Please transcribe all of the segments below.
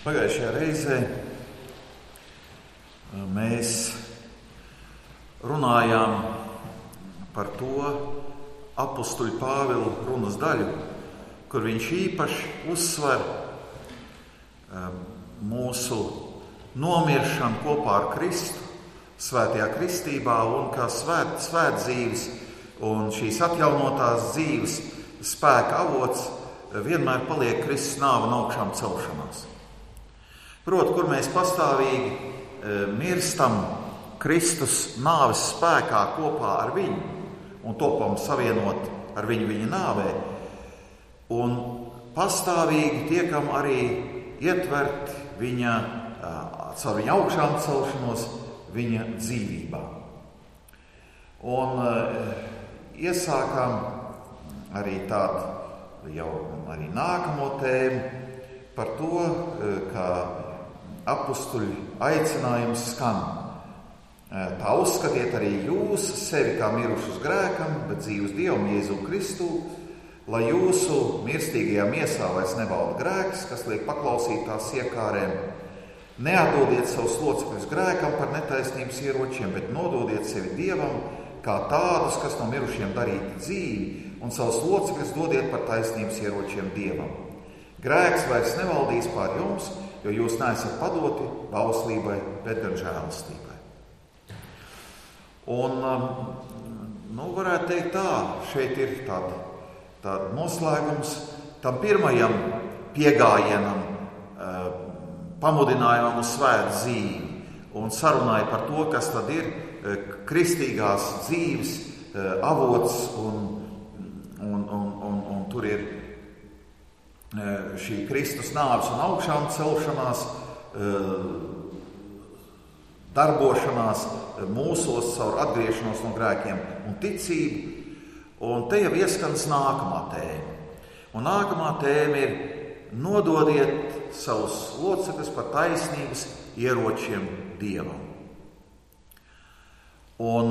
Pagājušajā reizē mēs runājām par to apustuļa Pāvila runas daļu, kur viņš īpaši uzsver mūsu nomiršanu kopā ar Kristu, svētajā kristībā, un kā svētdzīves un šīs atjaunotās dzīves spēka avots vienmēr paliek Kristus nāve un augšām celšanās. Proti, kur mēs pastāvīgi mirstam Kristus nāves spēkā kopā ar viņu un topam savienot ar viņu viņa nāvē, un pastāvīgi tiekam arī ietvert viņa, caur viņa augšām celšanos, viņa dzīvībā. Un iesākām arī tādu jau arī nākamo tēmu par to, ka apustuļu aicinājums skan: tā uzskatiet arī jūs sevi kā mirušus grēkam, bet dzīvus Dievam Jēzu Kristu, lai jūsu mirstīgajā miesā vairs nevalda grēks, kas liek paklausīt tās iekārēm. Neatdodiet savus locekļus grēkam par netaisnības ieročiem, bet nododiet sevi Dievam kā tādus, kas no mirušiem darīti dzīvi, un savus locekļus dodiet par taisnības ieročiem Dievam. Grēks vairs nevaldīs pār jums, jo jūs neesat padoti bauslībai, bet gan žēlastībai. Un, varētu teikt tā, šeit ir tāda noslēgums tam pirmajam piegājienam, pamudinājumam uz svētu dzīvi un sarunāja par to, kas tad ir kristīgās dzīves avots, un tur ir šī Kristus nāves un augšām celšanās, darbošanās mūsos caur atgriešanos no grēkiem un ticību. Un te jau ieskans nākamā tēma. Un nākamā tēma ir: nododiet savus locekļus par taisnības ieročiem Dievam. Un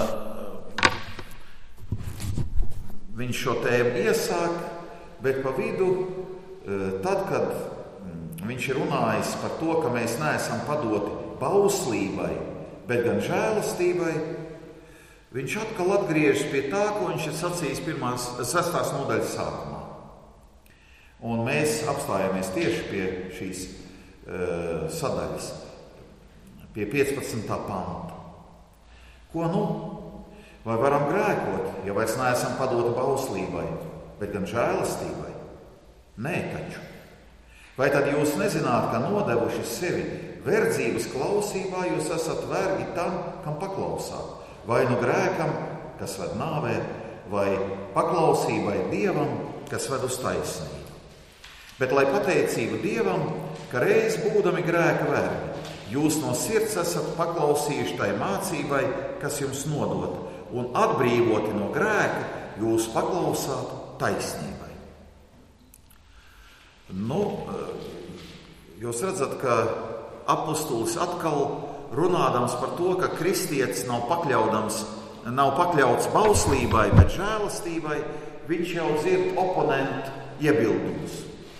viņš šo tēmu iesāk, bet pa vidu, tad, kad viņš ir runājis par to, ka mēs neesam padoti bauslībai, bet gan žēlastībai, viņš atkal atgriežas pie tā, ko viņš ir sacījis 6. nodaļas sākumā. Un mēs apstājāmies tieši pie šīs sadaļas, pie 15. panta. Ko nu? Vai varam grēkot, ja vairs neesam padoti bauslībai, bet gan žēlastībai? Nē taču. Vai tad jūs nezināt, ka nodevuši sevi verdzības klausībā, jūs esat vergi tam, kam paklausāt? Vai nu grēkam, kas ved nāvē, vai paklausībai Dievam, kas ved uz taisnību? Bet lai pateicību Dievam, ka reiz būdami grēka vergi, jūs no sirds esat paklausījuši tai mācībai, kas jums nodota, un atbrīvoti no grēka, jūs paklausāt taisnībai. Jūs redzat, ka apustulis atkal runādams par to, ka kristietis nav pakļauts bauslībai, bet žēlastībai, viņš jau dzird oponentu iebildumus.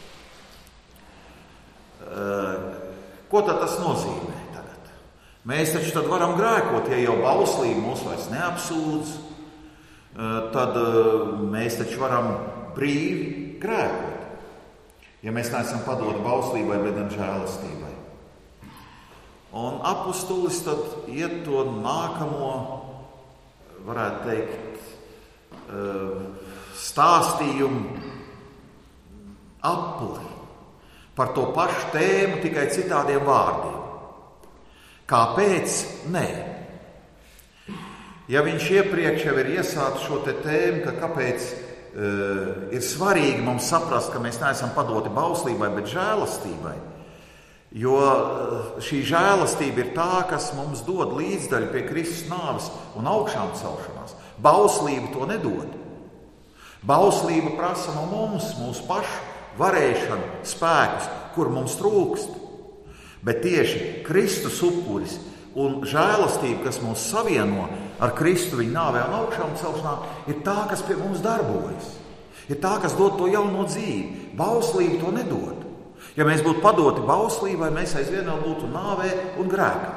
Ko tad tas nozīmē tagad? Mēs taču tad varam grēkot, ja jau bauslība mūs vairs neapsūdz, tad mēs taču varam brīvi grēkot, ja mēs neesam padoti bauslībai, bet gan žēlastībai. Un apustulis tad iet to nākamo, varētu teikt, stāstījumu apli par to pašu tēmu, tikai citādiem vārdiem. Kāpēc? Nē. Ja viņš iepriekš jau ir iesācis šo te tēmu, ka kāpēc ir svarīgi mums saprast, ka mēs neesam padoti bauslībai, bet žēlastībai, jo šī žēlastība ir tā, kas mums dod līdzdaļu pie Kristus nāves un augšām celšanās. Bauslība to nedod. Bauslība prasa no mums, mūsu pašu varēšanu, spēkus, kur mums trūkst. Bet tieši Kristus upuris un žēlastība, kas mūs savieno ar Kristu viņa nāvē un augšām celšanā, ir tā, kas pie mums darbojas. Ir tā, kas dod to jauno dzīvi. Bauslība to nedod. Ja mēs būtu padoti bauslībai, mēs aizvien vēl būtu nāvē un grēkā.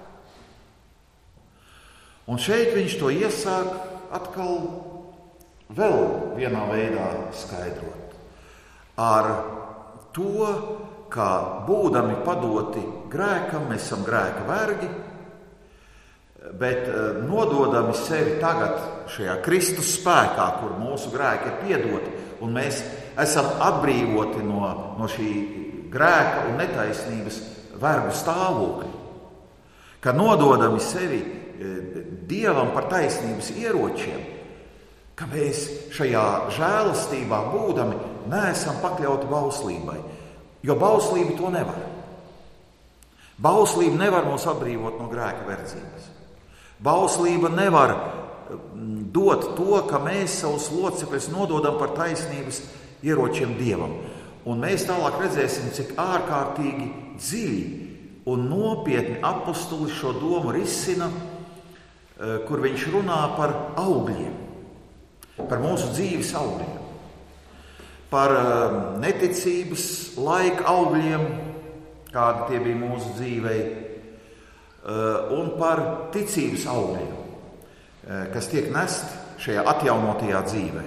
Un šeit viņš to iesāk atkal vēl vienā veidā skaidrot. Ar to, ka būdami padoti grēkam, mēs esam grēka vergi, bet nododami sevi tagad šajā Kristus spēkā, kur mūsu grēki ir piedoti, un mēs esam atbrīvoti no šī grēka un netaisnības vergu stāvokļa. Ka nododami sevi Dievam par taisnības ieročiem, ka mēs šajā žēlastībā būdami neesam pakļauti bauslībai, jo bauslība to nevar. Bauslība nevar mūs atbrīvot no grēka verdzības. Bauslība nevar dot to, ka mēs savus locekļus nododam par taisnības ieročiem Dievam. Un mēs tālāk redzēsim, cik ārkārtīgi dziļi un nopietni apostolis šo domu risina, kur viņš runā par augļiem, par mūsu dzīves augļiem, par neticības laika augļiem, kādi tie bija mūsu dzīvei, un par ticības augļiem, kas tiek nesti šajā atjaunotajā dzīvē.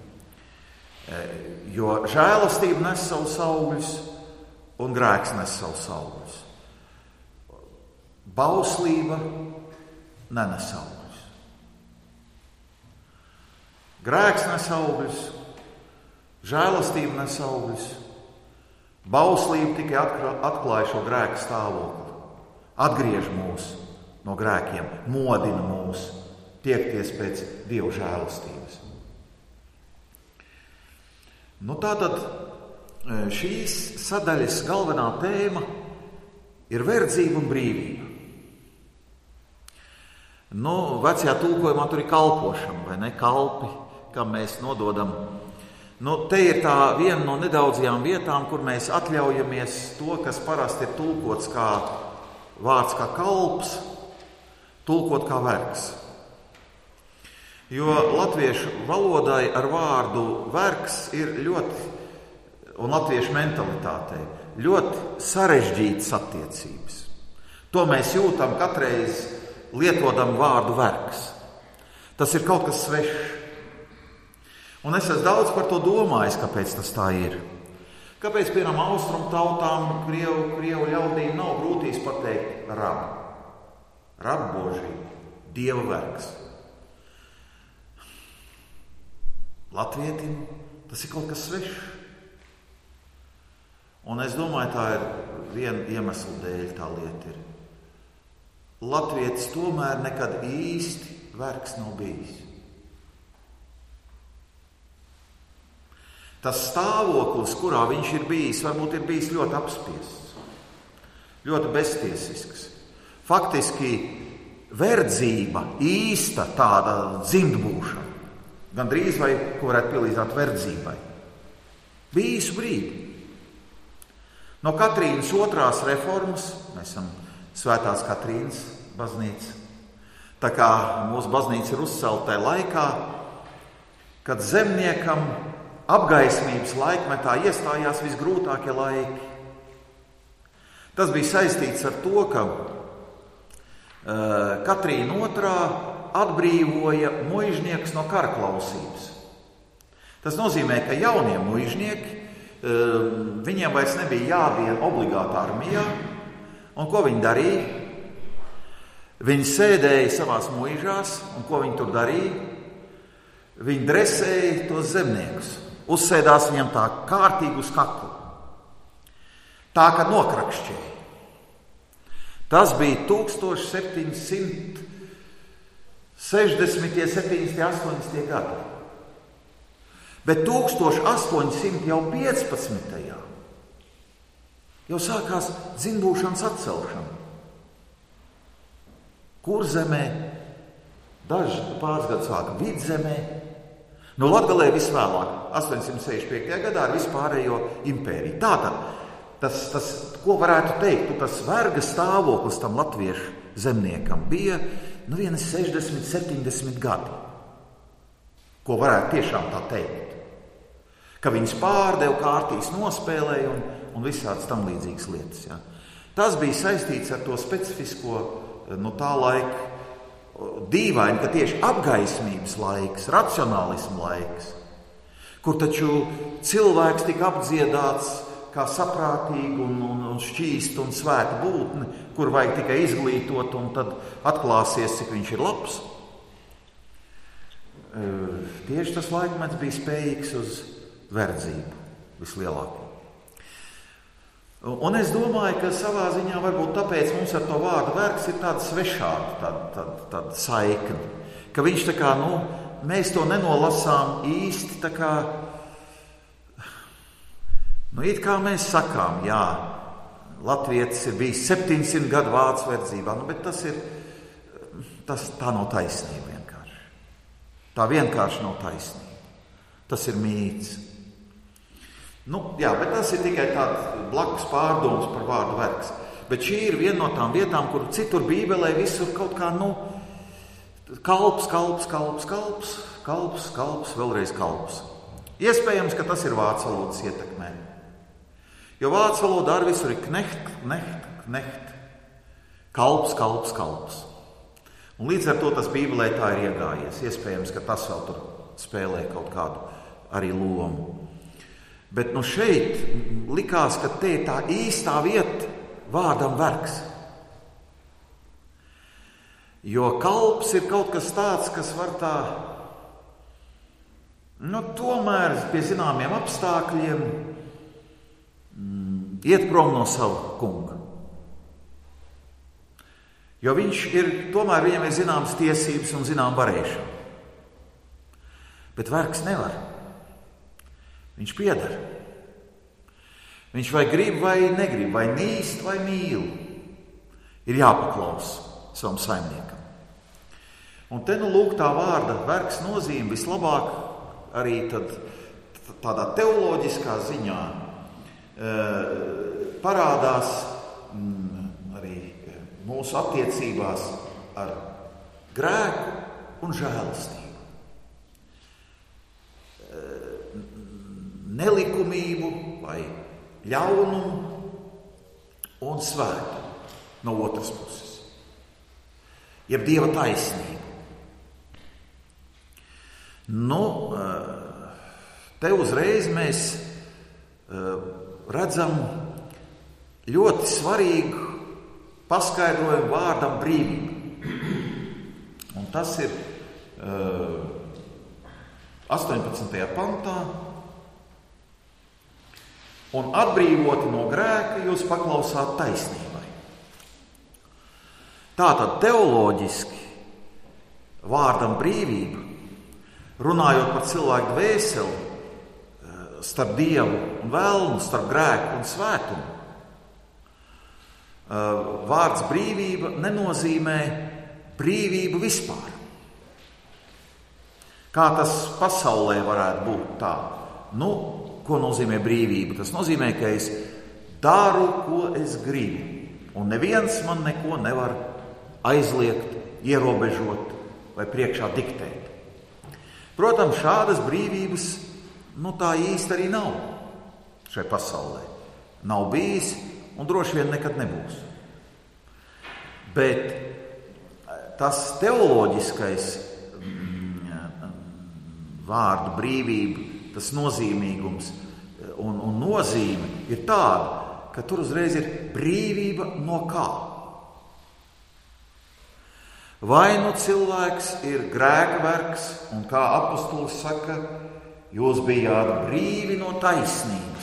Jo žēlastība nes savus augļus un grēks nes savus augļus. Bauslība nenes augļus. Grēks nes augļus, žēlastība nes augļus. Bauslība tikai atklāja šo grēku stāvokli, atgriež mūs no grēkiem, modina mūs tiekties pēc Dieva žēlastības. Tātad šīs sadaļas galvenā tēma ir verdzība un brīvība. Vecajā tulkojumā tur ir kalpošana, vai ne? Kalpi, kam mēs nododam. Te ir tā viena no nedaudzajām vietām, kur mēs atļaujamies to, kas parasti ir tulkots kā vārds kā kalps, tulkot kā vergs. Jo latviešu valodai ar vārdu vergs ir ļoti, un latviešu mentalitātei, ļoti sarežģītas attiecības. To mēs jūtam katreiz lietodam vārdu vergs. Tas ir kaut kas svešs. Un es esmu daudz par to domājis, kāpēc tas tā ir. Kāpēc, piemēram, austrumu tautām, krievu ļaudīm nav grūtīs pateikt rab. Rab Božī, Dieva vergs. Latvietim tas ir kaut kas svešs. Un es domāju, tā ir viena iemesla dēļ tā lieta ir. Latvietis tomēr nekad īsti vergs nav bijis. Tas stāvoklis, kurā viņš ir bijis, varbūt ir bijis ļoti apspiests, ļoti beztiesisks. Faktiski verdzība, īsta tāda dzimtbūšana, gandrīz vai, ko varētu pielīdzināt verdzībai, bija īsu brīdi. No Katrīnas otrās reformas, mēs esam Svētās Katrīnas baznīca, tā kā mūsu baznīca ir uzcelta tajā laikā, kad zemniekam apgaismības laikmetā iestājās visgrūtākie laiki. Tas bija saistīts ar to, ka Katrīna otrā atbrīvoja muižniekus no karaklausības. Tas nozīmē, ka jaunie muižnieki, viņiem vairs nebija jādien obligāti armijā, un ko viņi darīja? Viņi sēdēja savās muižās, un ko viņi tur darīja? Viņi dresēja tos zemniekus. Uzsēdās viņam tā kārtīgi uz kakla. Tā, kad nokrakšķēja. Tas bija 1760, 70, 80 gadi. Bet 1815. jau sākās dzimbūšanas atcelšana. Kurzemē, daži pāris gadus sāka Vidzemē, no Latgalē visvēlāk, 865. gadā ar vispārējo impēriju. Tātad, tas, ko varētu teikt, tas verga stāvoklis tam latviešu zemniekam bija 60, 70 gadi. Ko varētu tiešām tā teikt. Ka viņas pārdeva, kārtīs nospēlēja un visādas tam līdzīgas lietas. Ja. Tas bija saistīts ar to specifisko tā laika dīvaini, ka tieši apgaismības laiks, racionālismu laiks, kur taču cilvēks tika apdziedāts kā saprātīga un šķīsta un svēta būtne, kur vajag tikai izglītot un tad atklāsies, cik viņš ir labs. Tieši tas laikmets bija spējīgs uz verdzību vislielāko. Un es domāju, ka savā ziņā varbūt tāpēc mums ar to vārdu vergs ir tāda svešāda, tāda saikne, ka viņš tā kā, mēs to nenolasām īsti tā kā, it kā mēs sakām, jā, latvietis ir bijis 700 gadu vācu verdzībā, bet tā nav taisnība vienkārši. Tā vienkārši nav taisnība. Tas ir mīts. Jā, bet tas ir tikai tāds blakus pārdoms par vārdu vergs. Bet šī ir viena no tām vietām, kur citur Bībelē visur kaut kā, kalps, vēlreiz kalps. Iespējams, ka tas ir vācu valodas ietekmē. Jo vācu valodā arī visur ir knecht, kalps. Un līdz ar to tas Bībelē tā ir iegājies. Iespējams, ka tas vēl tur spēlē kaut kādu arī lomu. Bet šeit likās, ka te ir tā īstā vieta vārdam vergs. Jo kalps ir kaut kas tāds, kas var tā, tomēr pie zināmiem apstākļiem iet prom no sava kunga. Jo viņam ir zināmas tiesības un zinām varēšana. Bet vergs nevar. Viņš pieder. Viņš vai grib, vai negrib, vai nīst, vai mīl. Ir jāpaklausa savam saimniekam. Un te lūk tā vārda vergs nozīme vislabāk arī tādā teoloģiskā ziņā parādās arī mūsu attiecībās ar grēku un žēlastību. Nelikumību vai ļaunumu un svētumu no otras puses. Jeb Dieva taisnību. Te uzreiz mēs redzam ļoti svarīgu paskaidrojumu vārdam brīvība. Un tas ir 18. pantā. Un atbrīvoti no grēka jūs paklausāt taisnībai. Tātad teoloģiski vārdam brīvība, runājot par cilvēku dvēseli, starp Dievu un vēlmu, starp grēku un svētumu. Vārds brīvība nenozīmē brīvību vispār. Kā tas pasaulē varētu būt tā? Ko nozīmē brīvība? Tas nozīmē, ka es daru, ko es gribu. Un neviens man neko nevar aizliegt, ierobežot vai priekšā diktēt. Protams, šādas brīvības tā īsti arī nav šai pasaulē. Nav bijis un droši vien nekad nebūs. Bet tas teoloģiskais vārdu brīvība, tas nozīmīgums un nozīme ir tāda, ka tur uzreiz ir brīvība no kā. Vai cilvēks ir grēka vergs, un kā apostols saka, jūs bijāt brīvi no taisnības.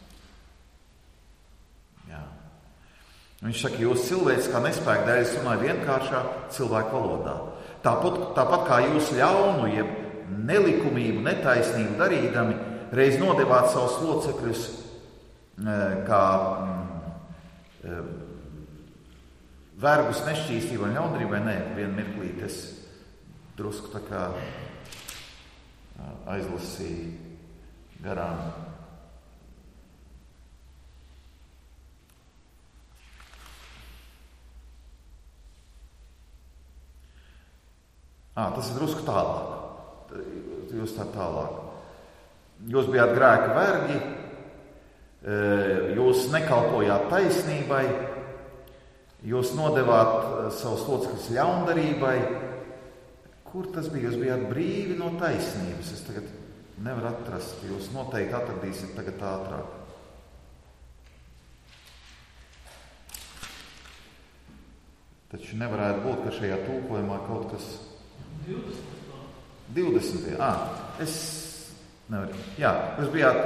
Jā. Viņš saka, jūs cilvēks kā nespēka dēļ, es runāju vienkāršā cilvēku valodā. Tāpat kā jūs ļaunu, jeb nelikumību, netaisnību darīdami, reiz nodevāt savus locekļus kā vergus nešķīstībai un ļaundrībai. Nē, vienu mirklīt es drusku tā kā aizlasīju garām. Tas ir drusku tālāk. Jūs tā tālāk. Jūs bijāt grēka vergi, jūs nekalpojāt taisnībai, jūs nodevāt savus locekļus ļaundarībai. Kur tas bija? Jūs bijāt brīvi no taisnības. Es tagad nevaru atrast. Jūs noteikti atradīsiet tagad ātrāk. Taču nevarētu būt, ka šajā tulkojumā kaut kas... 20. Es nevaru. Jā, jūs bijāt...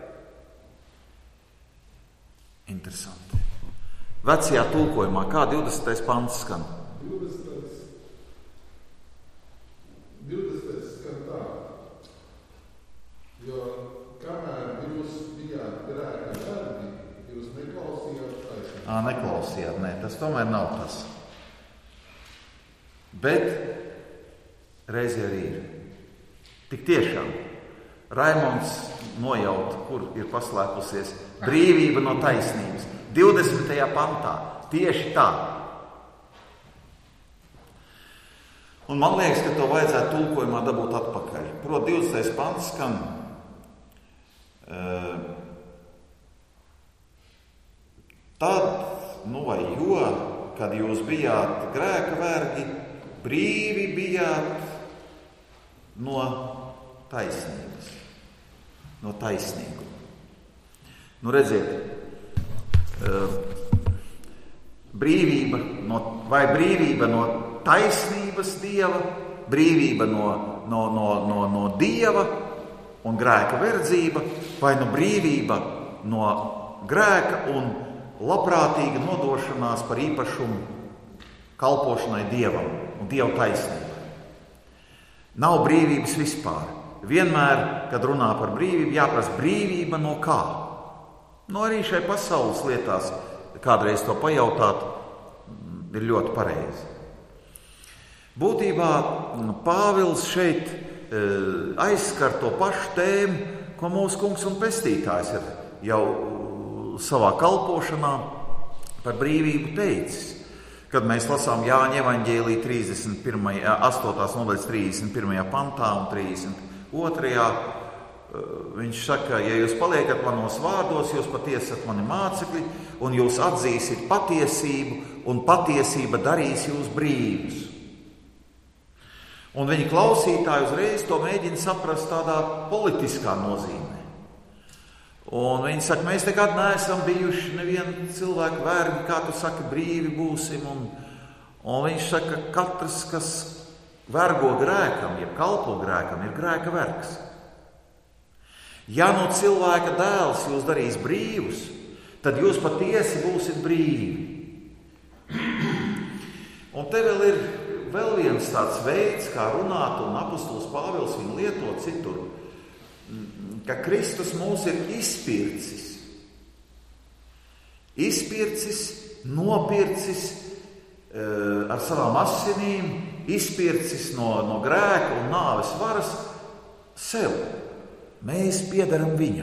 Interesanti. Vecajā tulkojumā, kā 20. pants skan? 20. skan tā. Jo kamēr jūs bijāt grēka vergi, jūs neklausījāt taisnību. Neklausījāt, nē, tas tomēr nav tas. Bet reizē arī ir. Tik tiešām Raimonds nojaut, kur ir paslēpusies brīvība no taisnības. 20. pantā. Tieši tā. Un man liekas, ka to vajadzētu tulkojumā dabūt atpakaļ. Proti 20. pants skan tad, vai jo, kad jūs bijāt grēka vergi, brīvi bijāt no taisnības, no taisnīguma. Redziet, brīvība no taisnības Dieva, brīvība no Dieva un grēka verdzība, vai no brīvība no grēka un labprātīga nodošanās par īpašumu kalpošanai Dievam un Dieva taisnībai. Nav brīvības vispār. Vienmēr, kad runā par brīvību, jāprasa brīvība no kā? Arī šai pasaules lietās kādreiz to pajautāt ir ļoti pareizi. Būtībā Pāvils šeit aizskar to pašu tēmu, ko mūsu kungs un pestītājs ir jau savā kalpošanā par brīvību teicis. Kad mēs lasām Jāņa evaņģēlija 8. nodaļas 31. pantā un 32. Viņš saka, ja jūs paliekat manos vārdos, jūs patiesi esat mani mācekļi, un jūs atzīsiet patiesību, un patiesība darīs jūs brīvus. Un viņa klausītāji uzreiz to mēģina saprast tādā politiskā nozīmē. Un viņi saka, mēs nekad neesam bijuši nevienu cilvēku vergi, kā tu saki, brīvi būsim. Un viņš saka, katrs, kas vergo grēkam, ja kalpo grēkam, ir grēka vergs. Ja no cilvēka dēls jūs darīs brīvus, tad jūs patiesi būsiet brīvi. Un te ir vēl viens tāds veids, kā runāt, un apostols Pāvils viņu lieto citur, ka Kristus mūs ir izpircis. Izpircis, nopircis ar savām asinīm, izpircis no grēka un nāves varas sev. Mēs piederam viņam.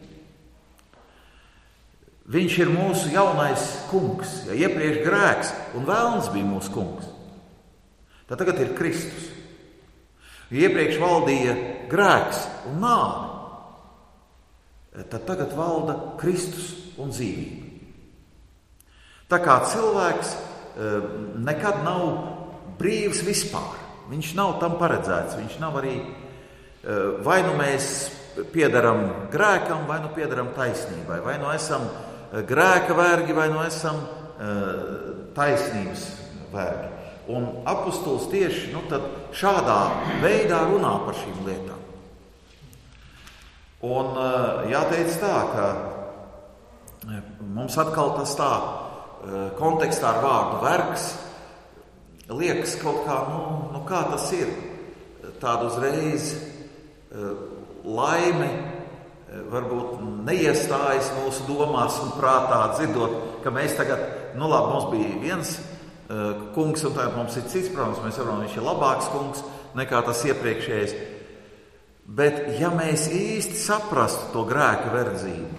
Viņš ir mūsu jaunais kungs. Ja iepriekš grēks un vēlns bija mūsu kungs, tad tagad ir Kristus. Ja iepriekš valdīja grēks un nāve, tad tagad valda Kristus un dzīvība. Tā kā cilvēks nekad nav brīvs vispār. Viņš nav tam paredzēts. Viņš nav arī vai nu mēs piederam grēkam, vai nu piederam taisnībai. Vai nu esam grēka vergi, vai nu esam taisnības vergi. Un apostols tieši tad šādā veidā runā par šīm lietām. Un jāteic tā, ka mums atkal tas tā kontekstā ar vārdu vergs liekas kaut kā, kā tas ir. Tādu uzreiz laime varbūt neiestājas mūsu domās un prātā dzirdot, ka mēs tagad, labi, mums bija viens kungs un tagad mums ir cits, protams, mēs varam, viņš ir labāks kungs nekā tas iepriekšējais. Bet ja mēs īsti saprastu to grēka verdzību,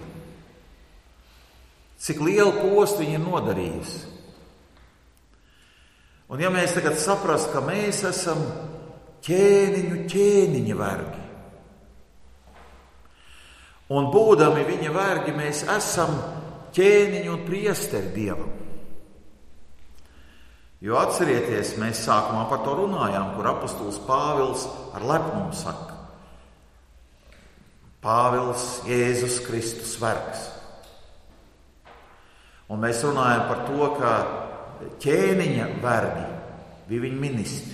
cik lielu postu viņa ir nodarījusi, un ja mēs tagad saprastu, ka mēs esam ķēniņa vergi, Un būdami viņa vergi, mēs esam ķēniņi un priesteri Dievam. Jo atcerieties, mēs sākumā par to runājām, kur apostols Pāvils ar lepnumu saka. Pāvils, Jēzus Kristus vergs. Un mēs runājam par to, ka ķēniņa vergi bija viņa ministri.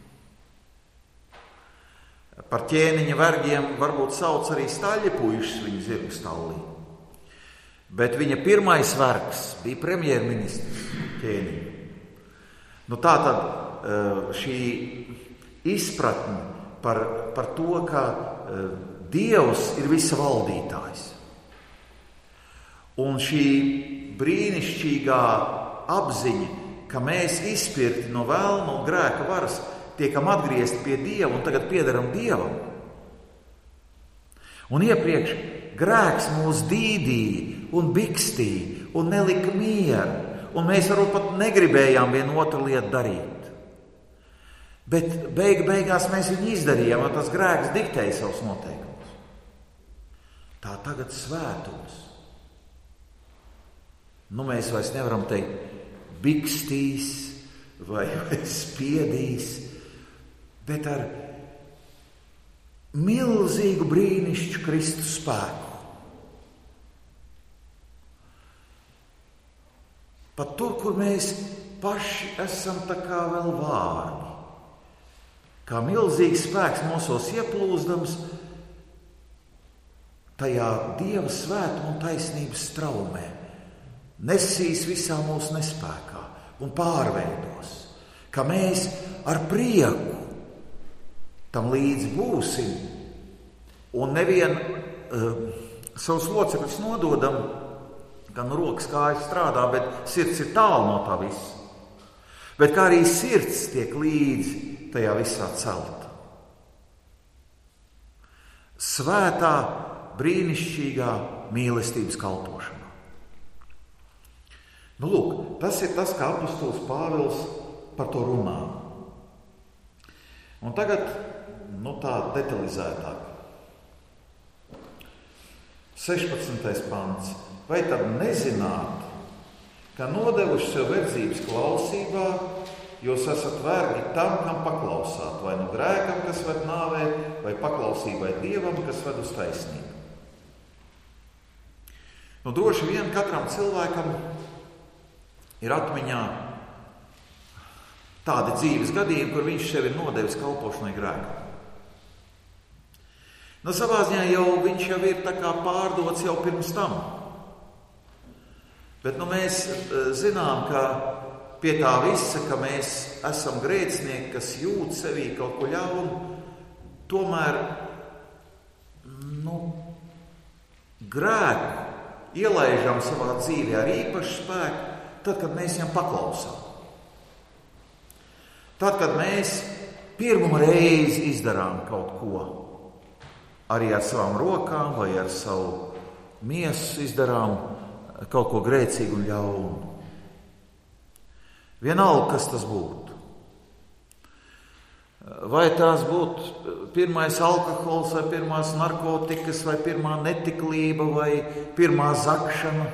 Par ķēniņa vergiem varbūt sauc arī staļļepuišus viņa zirgu stallī. Bet viņa pirmais vergs bija premjerministrs ķēniņa. Nu, tā tad šī izpratne par to, ka Dievs ir visa valdītājs. Un šī brīnišķīgā apziņa, ka mēs izspirti no vēlna un grēka varas tiekam atgriezti pie Dieva un tagad piederam Dievam. Un iepriekš grēks mūs dīdīja un bikstīja un nelika mieru. Un mēs varbūt pat negribējām vienu otru lietu darīt. Bet beigās mēs viņu izdarījām, un tas grēks diktēja savus noteikumus. Tā tagad svētums. Nu, mēs vairs nevaram teikt bikstīs vai spiedīs, bet ar milzīgu brīnišķu Kristus spēku. Pat tur, kur mēs paši esam tā kā vēl vārgi, kā milzīgs spēks mūsos ieplūzdams, tajā Dieva svētuma un taisnības straumē nesīs visā mūsu nespēkā un pārveidos, ka mēs ar prieku tam līdzi būsim un nevien savus locekļus nododam, gan rokas kājas strādā, bet sirds ir tālu no tā visa. Bet kā arī sirds tiek līdzi tajā visā celta. Svētā, brīnišķīgā mīlestības kalpošanā. Nu, lūk, tas ir tas, kā apostols Pāvils par to runā. Un tagad, tā detalizētāk. 16. pants. Vai tad nezināt, ka nodevuši sev verdzības klausībā, jūs esat vergi tam, kam paklausāt, vai nu grēkam, kas ved nāvē, vai paklausībai Dievam, kas ved uz taisnību? Nu, droši vien katram cilvēkam ir atmiņā tādi dzīves gadījumi, kur viņš sevi ir nodevis kalpošanai grēkam. Nu, savā ziņā viņš jau ir tā kā pārdots jau pirms tam. Bet mēs zinām, ka pie tā visa, ka mēs esam grēcinieki, kas jūt sevī kaut ko ļaunu, tomēr grēku ielaižam savā dzīvē ar īpašu spēku, tad, kad mēs viņam paklausām. Tad, kad mēs pirmo reizi izdarām kaut ko, arī ar savām rokām vai ar savu miesu izdarām kaut ko grēcīgu un ļaunu. Vienalga, kas tas būtu. Vai tās būtu pirmais alkohols, vai pirmās narkotikas, vai pirmā netiklība, vai pirmā zakšana,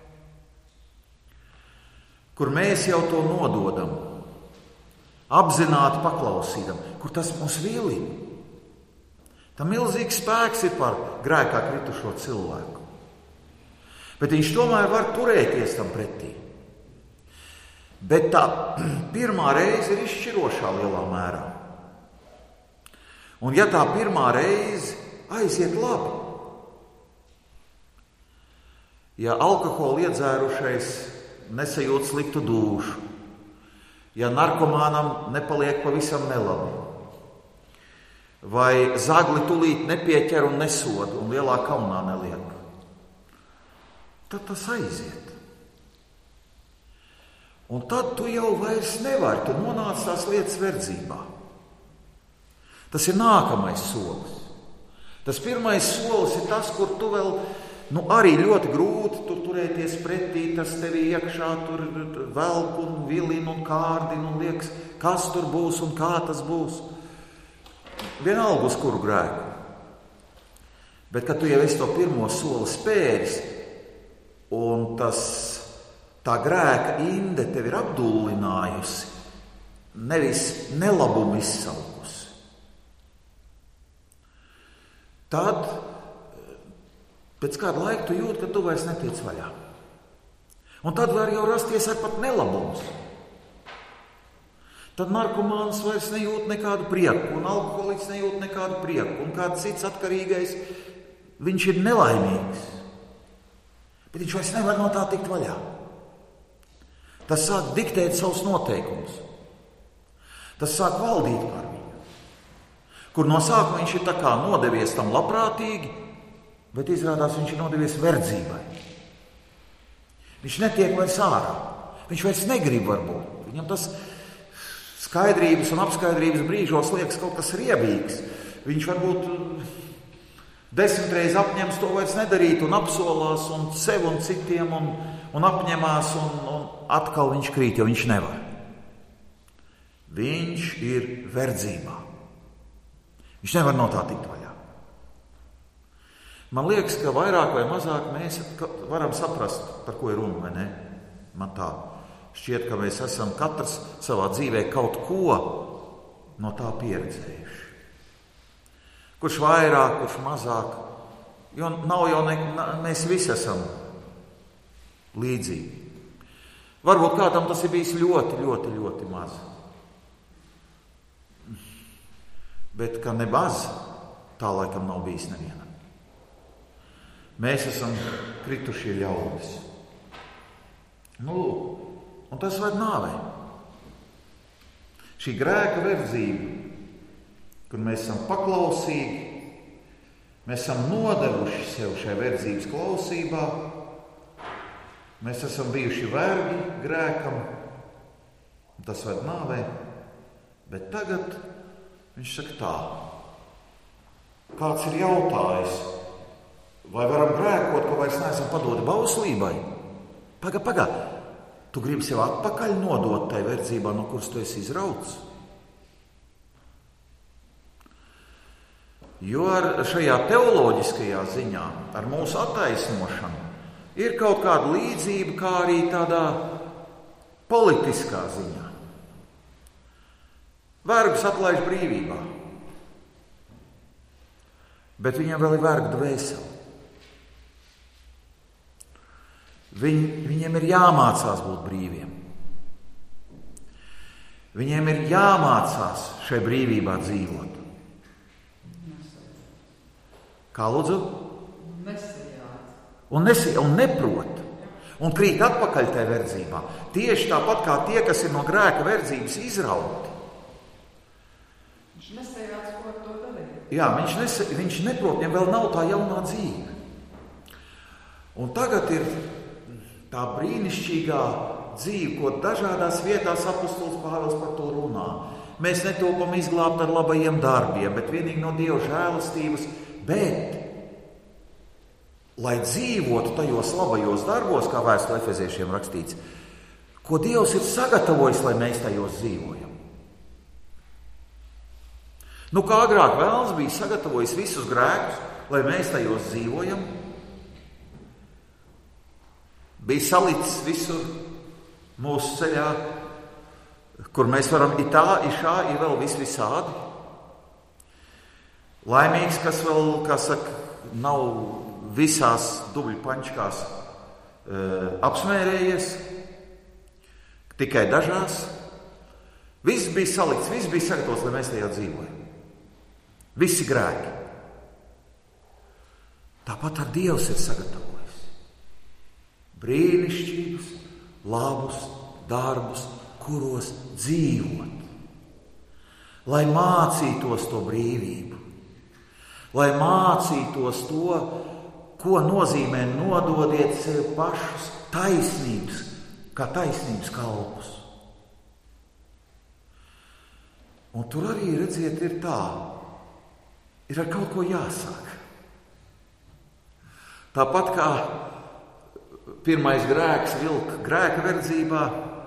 kur mēs jau to nododam, apzināti paklausīdam, kur tas mūs vilina. Tam milzīgs spēks ir par grēkā kritušo cilvēku. Bet viņš tomēr var turēties tam pretī. Bet tā pirmā reize ir izšķirošā lielā mērā. Un ja tā pirmā reize aiziet labi, ja alkoholu iedzērušais nesajūt sliktu dūšu, ja narkomānam nepaliek pavisam nelabi, vai zagli tulīt nepieķer un nesoda un lielā kaunā neliek, tad tas aiziet. Un tad tu jau vairs nevari, tu nonāc tās lietas verdzībā. Tas ir nākamais solis. Tas pirmais solis ir tas, kur tu vēl, arī ļoti grūti tur turēties pretī, tas tevi iekšā tur velk un vilina un kārdina un liekas, kas tur būs un kā tas būs. Vienalga uz kuru grēku. Bet, kad tu jau esi to pirmo soli spēris, un tā grēka inde tevi ir apdullinājusi, nevis nelabumu izsalkusi, tad pēc kāda laika tu jūti, ka tu vairs netiec vaļā. Un tad var jau rasties ar pat nelabums. Tad narkomāns vairs nejūt nekādu prieku, un alkoholiķis nejūt nekādu prieku, un kāds cits atkarīgais, viņš ir nelaimīgs. Bet viņš vairs nevar no tā tikt vaļā. Tas sāk diktēt savus noteikumus. Tas sāk valdīt par viņu. Kur no sākuma viņš ir tā kā nodevies tam labprātīgi, bet izrādās viņš ir nodevies verdzībai. Viņš netiek vairs ārā. Viņš vairs negrib varbūt. Viņam tas skaidrības un apskaidrības brīžos liekas kaut kas riebīgs. Viņš varbūt 10 reizes apņems to vairs nedarīt un apsolās un sev un citiem un apņemās un atkal viņš krīt, jo viņš nevar. Viņš ir verdzībā. Viņš nevar no tā tikt vaļā. Man liekas, ka vairāk vai mazāk mēs varam saprast, par ko ir runa, vai ne? Man tā šķiet, ka mēs esam katrs savā dzīvē kaut ko no tā pieredzējuši. Kurš vairāk, kurš mazāk, jo nav jau mēs visi esam līdzīgi. Varbūt kādam tas ir bijis ļoti, ļoti, ļoti maz. Bet ka nemaz tā laikam nav bijis nevienam. Mēs esam kritušie ļaudis. Un tas ved nāvei. Šī grēka verdzība, kur mēs esam paklausīgi, mēs esam nodevuši sev šai verdzības klausībā, mēs esam bijuši vergi grēkam, un tas ved nāvei, bet tagad viņš saka tā. Kāds ir jautājis, vai varam grēkot, ka vairs neesam padoti bauslībai? Paga, tu gribi sev atpakaļ nodot tai verdzībā, no kuras tu esi izrauts? Jo šajā teoloģiskajā ziņā, ar mūsu attaisnošanu, ir kaut kāda līdzība, kā arī tādā politiskā ziņā. Vergus atlaiž brīvībā, bet viņam vēl ir vergu dvēsele. Viņiem ir jāmācās būt brīviem. Viņiem ir jāmācās šai brīvībā dzīvot. Kā lūdzu? Un neprot. Un krīt atpakaļ tajā verdzībā. Tieši tāpat kā tie, kas ir no grēka verdzības izrauti. Viņš nesējās, ko ar to darīt. Jā, viņš neprot, viņam vēl nav tā jaunā dzīve. Un tagad ir tā brīnišķīgā dzīve, ko dažādās vietās apostols Pāvils par to runā. Mēs netopam izglābt ar labajiem darbiem, bet vienīgi no Dieva žēlastības, bet, lai dzīvotu tajos labajos darbos, kā vēstulē Efeziešiem rakstīts, ko Dievs ir sagatavojis, lai mēs tajos dzīvojam. Kā agrāk vēlns bija sagatavojis visus grēkus, lai mēs tajos dzīvojam, bija salicis visur mūsu ceļā, kur mēs varam itā, išā, ir vēl visādi. Laimīgs, kas vēl, kā saka, nav visās dubļu pančkās apsmērējies, tikai dažās. Viss bija salikts, viss bija sagatavots, lai mēs tajā dzīvojam. Visi grēki. Tāpat ar Dievs ir sagatavojis brīnišķīgus, labus darbus, kuros dzīvot. Lai mācītos to brīvību. Lai mācītos to, ko nozīmē nododiet sev pašus taisnības, kā taisnības kalpus. Un tur arī, redziet, ir tā. Ir ar kaut ko jāsāk. Tāpat kā pirmais grēks vilka grēka verdzībā,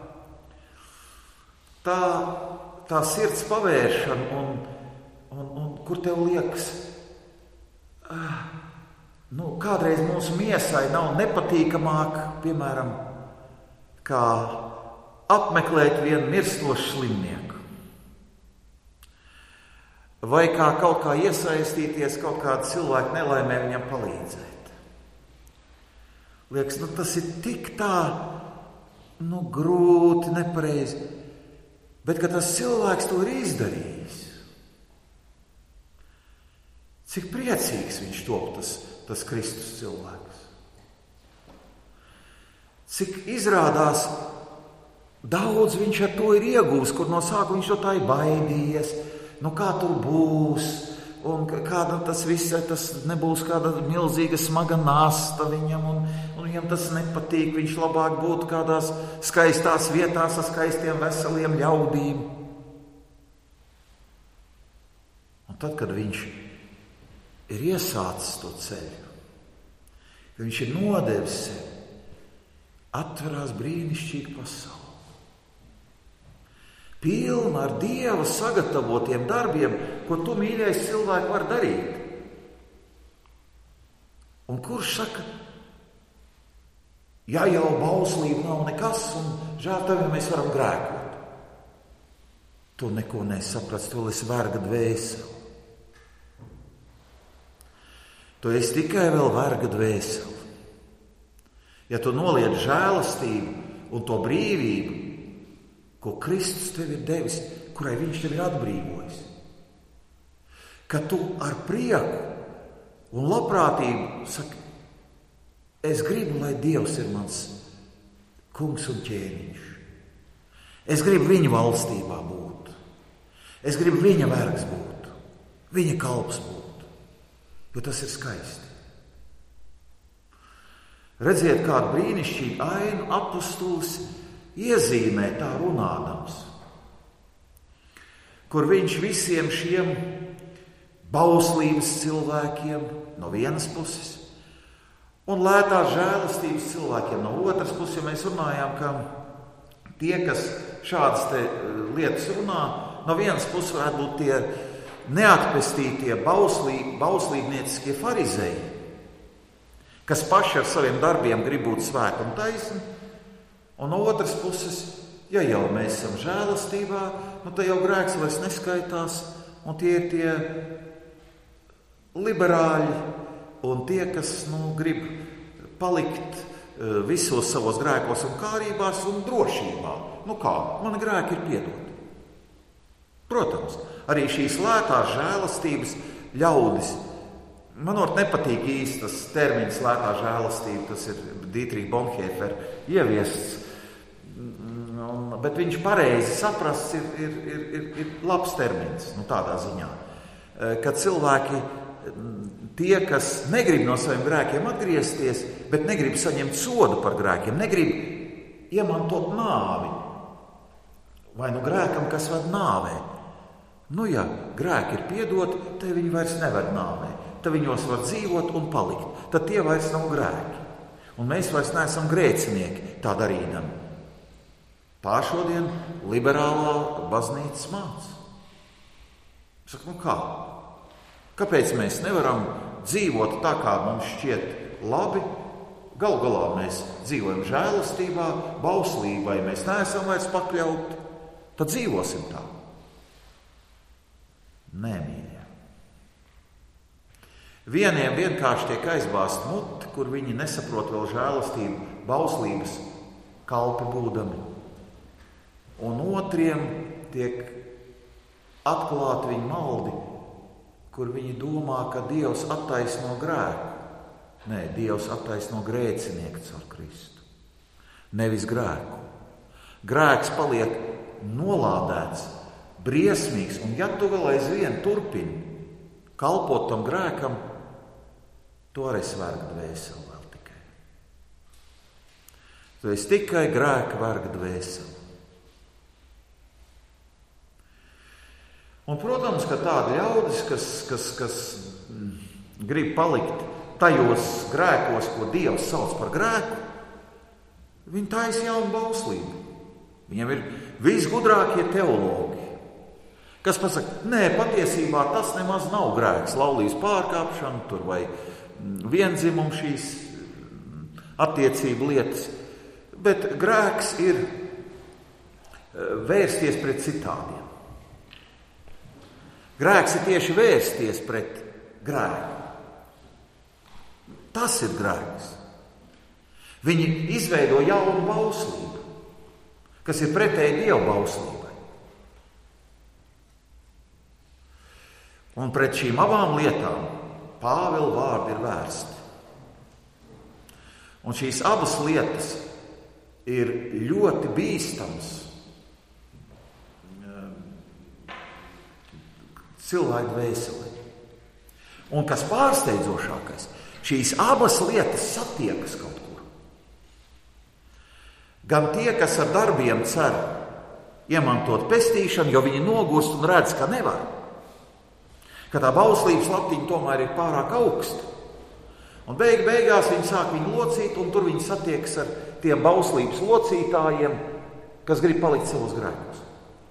tā sirds pavēršana un kur tev liekas, kādreiz mūsu miesai nav nepatīkamāk, piemēram, kā apmeklēt vienu mirstošu slimnieku. Vai kā kaut kā iesaistīties kaut kādu cilvēku nelaimē viņam palīdzēt. Liekas, tas ir tik tā, grūti, nepareizi. Bet, kad tas cilvēks to ir izdarījis, cik priecīgs viņš top, tas Kristus cilvēks. Cik izrādās, daudz viņš ar to ir ieguvis, kur no sākuma viņš no tā ir baidījies. Kā tur būs, un kāda tas viss, tas nebūs kāda milzīga smaga nasta viņam, un viņam tas nepatīk, viņš labāk būtu kādās skaistās vietās ar skaistiem veseliem ļaudīm. Un tad, kad viņš ir iesācis to ceļu, kad viņš ir nodevis sevi, atverās brīnišķīga pasaule. Pilna ar Dieva sagatavotiem darbiem, ko tu, mīļais cilvēks, var darīt. Un kurš saka, ja jau bauslība nav nekas, un žēl tev, ja mēs varam grēkot. Tu neko nesaprast, tu esi verga dvēseli. Tu esi tikai vēl verga dvēseli. Ja tu noliec žēlastību un to brīvību, ko Kristus tev ir devis, kurai viņš tev ir atbrīvojis. Ka tu ar prieku un labprātību saki, es gribu, lai Dievs ir mans kungs un ķēniņš. Es gribu viņa valstībā būt. Es gribu viņa vergs būt. Viņa kalps būt. Jo tas ir skaisti. Redziet, kādu brīnišķīgu ainu apustulis iezīmē tā runādams, kur viņš visiem šiem bauslības cilvēkiem no vienas puses un lētās žēlastības cilvēkiem no otras puses, jo mēs runājām, ka tie, kas šādas te lietas runā, no vienas puses varētu būt tie neatpestītie bauslībnieciskie farizēji, kas paši ar saviem darbiem grib būt svēti un taisni. Un no otras puses, ja jau mēs esam žēlastībā, tad jau grēks vairs neskaitās, un tie ir tie liberāļi un tie, kas grib palikt visos savos grēkos un kārībās un drošībā. Mani grēki ir piedoti. Protams, arī šīs lētās žēlastības ļaudis, man nepatīk īsti tas termins lētā žēlastība, tas ir Dietrich Bonhoeffer ieviests, bet viņš pareizi saprasts ir labs termins, tādā ziņā, ka cilvēki, tie, kas negrib no saviem grēkiem atgriezties, bet negrib saņemt sodu par grēkiem, negrib iemantot nāvi, vai grēkam, kas ved nāvē. Ja grēki ir piedoti, tad viņi vairs neved nāvē, tad viņos var dzīvot un palikt, tad tie vairs nav grēki. Un mēs vairs neesam grēcinieki tā darīdami. Tā šodien liberālā baznīca māca. Saku, kā? Kāpēc mēs nevaram dzīvot tā, kā mums šķiet labi? Galu galā mēs dzīvojam žēlastībā, bauslībai, mēs neesam vairs pakļauti. Tad dzīvosim tā. Nē, mīļie. Vieniem vienkārši tiek aizbāzt muti, kur viņi nesaprot vēl žēlastību, bauslības kalpi būdami. Un otriem tiek atklāti viņa maldi, kur viņi domā, ka Dievs attaisno grēku. Nē, Dievs attaisno grēcinieku caur Kristu. Nevis grēku. Grēks paliek nolādēts, briesmīgs, un ja tu vēl aizvien turpini kalpot tam grēkam, tu arī esi verga dvēseli vēl tikai. Tu esi tikai grēka verga dvēseli. Un, protams, ka tādi ļaudis, kas grib palikt tajos grēkos, ko Dievs sauc par grēku, viņi taisa jaunu bauslību. Viņam ir visgudrākie teologi, kas pasaka, nē, patiesībā tas nemaz nav grēks, laulības pārkāpšana tur vai viendzimumu šīs attiecību lietas, bet grēks ir vērsties pret citādiem. Grēks ir tieši vērsties pret grēku. Tas ir grēks. Viņi izveido jaunu bauslību, kas ir pretēji Dieva bauslībai. Un pret šīm abām lietām Pāvila vārdi ir vērsti. Un šīs abas lietas ir ļoti bīstamas cilvēku dvēselē. Un kas pārsteidzošākais, šīs abas lietas satiekas kaut kur. Gan tie, kas ar darbiem cer iemantot pestīšanu, jo viņi nogurst un redz, ka nevar, ka tā bauslības latiņa tomēr ir pārāk augsta. Un beigās viņi sāk viņu locīt, un tur viņi satiekas ar tiem bauslības locītājiem, kas grib palikt savos grēkos.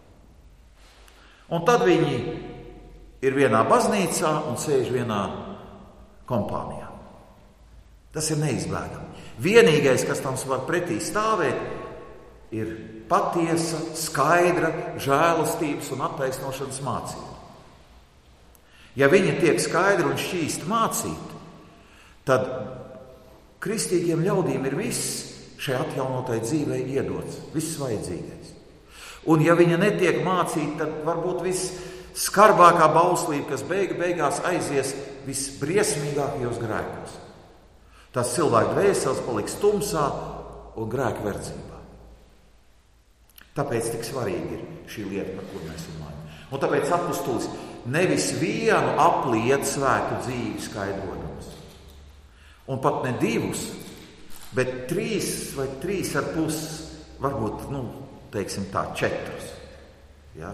Un tad viņi ir vienā baznīcā un sēž vienā kompānijā. Tas ir neizbēgami. Vienīgais, kas tam var pretī stāvēt, ir patiesa, skaidra žēlastības un attaisnošanas mācība. Ja viņi tiek skaidri un šķīsti mācīti, tad kristīgiem ļaudīm ir viss šai atjaunotai dzīvei iedots, viss vajadzīgais. Un ja viņa netiek mācīta, tad varbūt viss skarbākā bauslība, kas beigās aizies visbriesmīgākajos grēkos. Tas cilvēku dvēseles paliks tumsā un grēku verdzībā. Tāpēc tik svarīgi ir šī lieta, par ko mēs runājam. Un tāpēc apustulis nevis vienu apliet svētu dzīvi skaidrojums. Un pat ne divus, bet 3 vai 3,5, varbūt, teiksim tā, 4. Ja?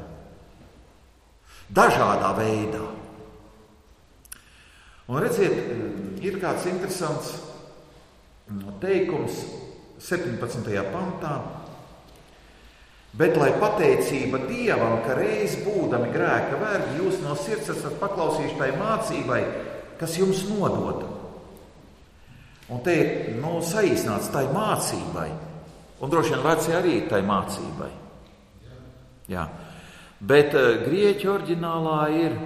Dažādā veidā. Un redziet, ir kāds interesants teikums 17. pantā. Bet, lai pateicība Dievam, ka reiz būdami grēka vergi, jūs no sirds esat paklausījuši tai mācībai, kas jums nodota. Un te ir saīsnāts tai mācībai. Un droši vien veci arī tai mācībai. Jā. Bet grieķu oriģinālā ir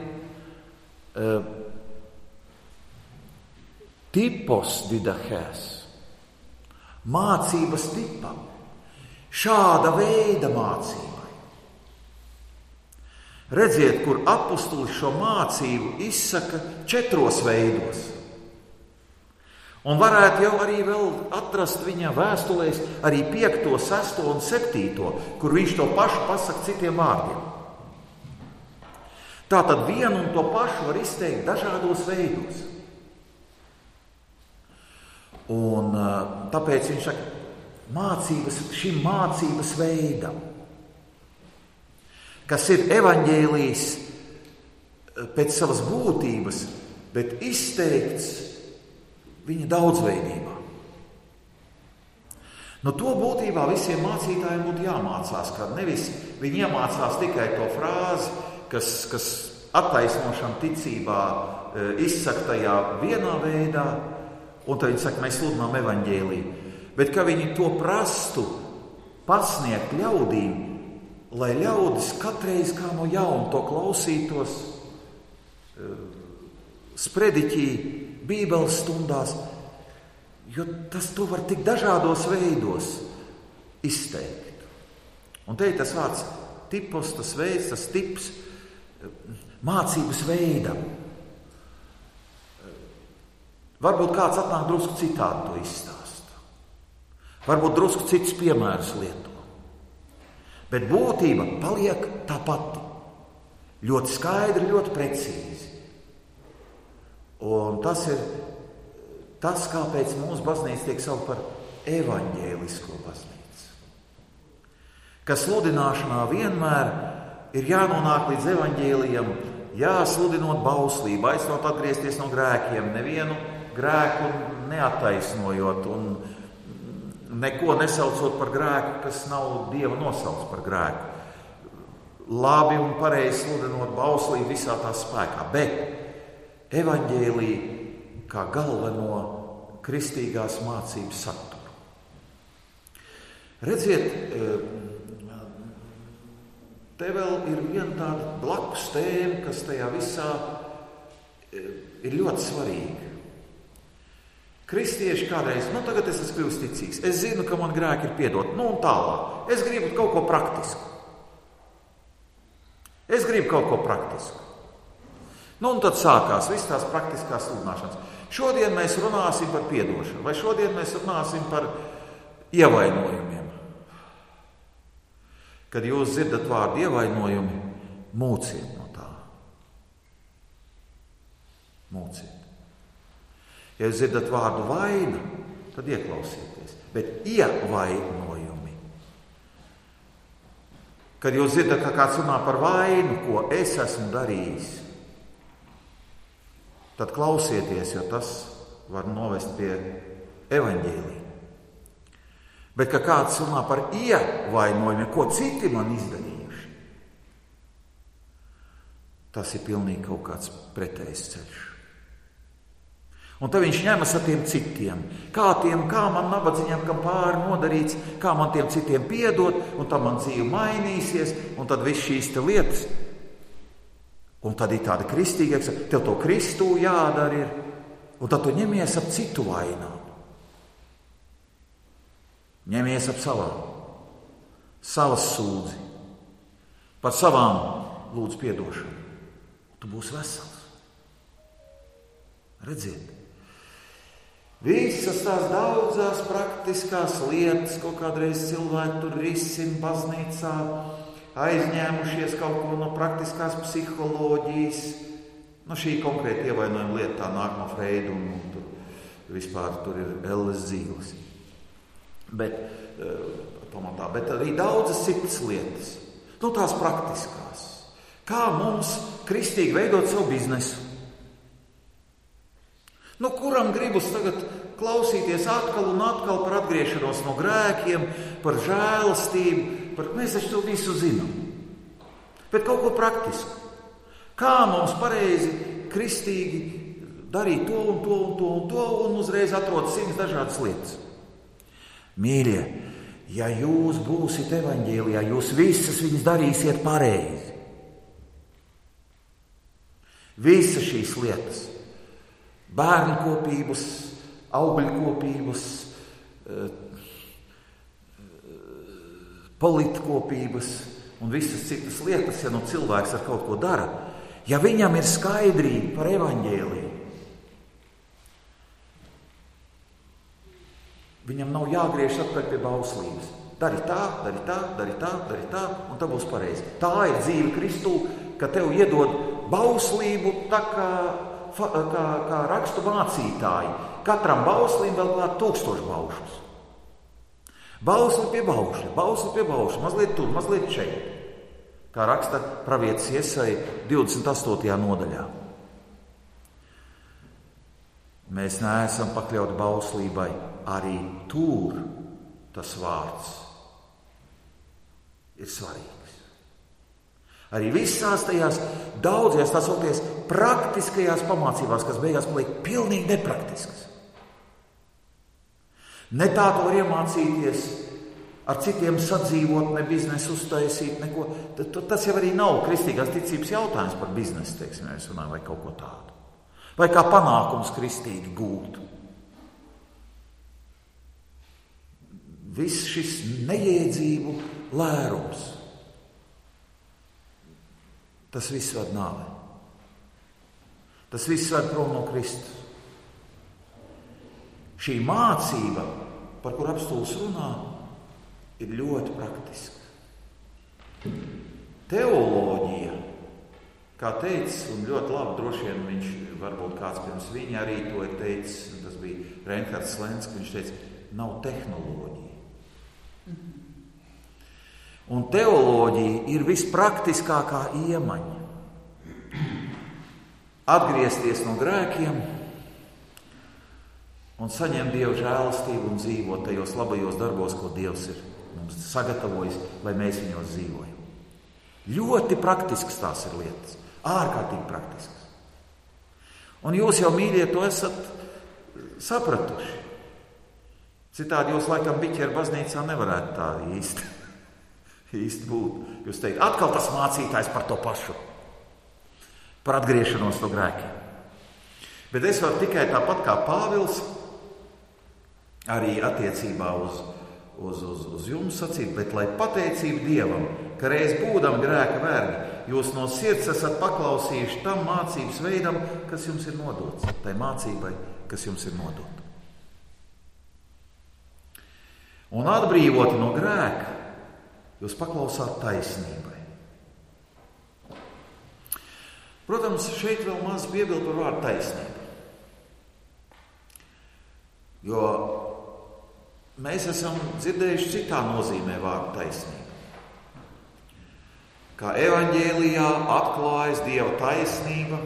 tipos didahēs. Mācības tipam. Šāda veida mācībai. Redziet, kur apustulis šo mācību izsaka 4 veidos. Un varētu jau arī vēl atrast viņa vēstulēs arī 5., 6. un 7., kur viņš to pašu pasaka citiem vārdiem. Tātad vienu un to pašu var izteikt dažādos veidos. Un tāpēc viņš saka, šim mācības veidam, kas ir evaņģēlijs pēc savas būtības, bet izteikts viņa daudzveidībā. To būtībā visiem mācītājiem būtu jāmācās, ka nevis viņi iemācās tikai to frāzi, kas attaisnošana ticībā izsaka tajā vienā veidā, un tad viņi saka, mēs sludinām evaņģēliju. Bet ka viņi to prastu pasniegt ļaudīm, lai ļaudis katreiz kā no jauna to klausītos sprediķī, bībeles stundās, jo to var tik dažādos veidos izteikt. Un te ir tas vārds tipos, tas veids, tas tips mācības veidam. Varbūt kāds atnāk drusku citādi to izstāst. Varbūt drusku cits piemērus lieto. Bet būtība paliek tā pati. Ļoti skaidri, ļoti precīzi. Un tas ir tas, kāpēc mūsu baznīca tiek saukt par evaņģēlisko baznīcu. Ka sludināšanā vienmēr ir jānonāk līdz evaņģēlijam, jāsludinot bauslību, aicinot atgriezties no grēkiem, nevienu grēku neattaisnojot un neko nesaucot par grēku, kas nav Dieva nosaukts par grēku. Labi un pareizi sludinot bauslību visā tā spēkā. Bet evaņģēlija kā galveno kristīgās mācības saturu. Redziet, te vēl ir viena tāda blakus tēma, kas tajā visā ir ļoti svarīga. Kristieši kādreiz, tagad es esmu kļuvis ticīgs, es zinu, ka man grēki ir piedoti, un tālāk. Es gribu kaut ko praktisku. Un tad sākās viss tās praktiskās sludināšanas. Šodien mēs runāsim par piedošanu, vai šodien mēs runāsim par ievainojumiem. Kad jūs dzirdat vārdu ievainojumi, mūciet no tā. Mūciet. Ja jūs dzirdat vārdu vaina, tad ieklausieties. Bet ievainojumi. Kad jūs dzirdat, ka kāds runā par vainu, ko es esmu darījis, tad klausieties, jo tas var novest pie evaņģēlija. Bet, ka kāds runā par ievainojumiem, ko citi man izdarījuši, tas ir pilnīgi kaut kāds pretējs ceļš. Un tad viņš ņemas ar tiem citiem, kā man nabadzīgiem, kam pāri nodarīts, kā man tiem citiem piedot, un tad man dzīve mainīsies, un tad viss šīs te lietas. Un tad ir tāda kristīga, tev to Kristū jādara ir, un tad tu ņemies ap citu vainām. Ņemies ap savas sūdzi, par savām lūdzu piedošanu. Tu būsi vesels. Redziet, visas tās daudzās praktiskās lietas, ko kādreiz cilvēki tur risina baznīcā, aizņēmušies kaut ko no praktiskās psiholoģijas. Šī konkrēta ievainojuma lieta tā nāk no Freida un vispār tur ir Elles Zīles. Bet arī daudzas citas lietas. Tās praktiskās. Kā mums kristīgi veidot savu biznesu? Kuram gribas tagad klausīties atkal un atkal par atgriešanos no grēkiem, par žēlastību, mēs taču to visu zinām. Bet kaut ko praktisku. Kā mums pareizi kristīgi darīt to un to un to un to, un uzreiz atrod 100 dažādas lietas. Mīļie, ja jūs būsiet evaņģēlijā, jūs visas viņas darīsiet pareizi. Visas šīs lietas. Bērnu kopības, augļu kopības, politkopības un visas citas lietas, ja cilvēks ar kaut ko dara, ja viņam ir skaidrība par evaņģēliju, viņam nav jāgriež atpakaļ pie bauslības. Dari tā, un tā būs pareizi. Tā ir dzīve Kristū, ka tev iedod bauslību tā kā rakstu mācītāji. Katram bauslim vēl klāt 1000 baušus. Bausli pie baušļa, mazliet tur, mazliet šeit. Kā raksta pravietis Jesaja 28. nodaļā. Mēs neesam pakļauti bauslībai, arī tur tas vārds ir svarīgs. Arī visās tajās daudzajās tās sauties praktiskajās pamācībās, kas beigās paliek pilnīgi nepraktiskas. Ne tā to var iemācīties, ar citiem sadzīvot, ne biznesu uztaisīt, neko. Tas jau arī nav kristīgās ticības jautājums par biznesu, teiksim, ja es runāju, vai kaut ko tādu. Vai kā panākums kristīgi gūt. Viss šis nejēdzību lērums. Tas viss ved nāvei. Tas viss ved prom no Kristus. Šī mācība, par kur apstults runā, ir ļoti praktiska. Teoloģija, kā teicis, un ļoti labi, droši vien viņš, varbūt kāds pirms viņa arī to ir teicis, tas bija Reinhards Lenks, viņš teica, nav tehnoloģija. Un teoloģija ir vispraktiskākā iemaņa. Atgriezties no grēkiem un saņemt Dieva žēlastību un dzīvot tajos labajos darbos, ko Dievs ir mums sagatavojis, lai mēs viņos dzīvojam. Ļoti praktisks tās ir lietas, ārkārtīgi praktisks. Un jūs jau, mīļie, to esat sapratuši. Citādi jūs laikam Biķera baznīcā nevarētu tā īsti būt. Jūs teikt, atkal tas mācītājs par to pašu. Par atgriešanos no grēkiem. Bet es varu tikai tāpat kā Pāvils arī attiecībā uz jums sacīt, bet lai pateicība Dievam, ka reiz būdam grēka vergi, jūs no sirds esat paklausījuši tam mācības veidam, kas jums ir nodots, tai mācībai, kas jums ir nodota. Un atbrīvoti no grēka, jūs paklausāt taisnībai. Protams, šeit vēl maz piebildu par vārdu taisnība. Jo mēs esam dzirdējuši citā nozīmē vārdu taisnība. Kā evaņģēlijā atklājas Dieva taisnība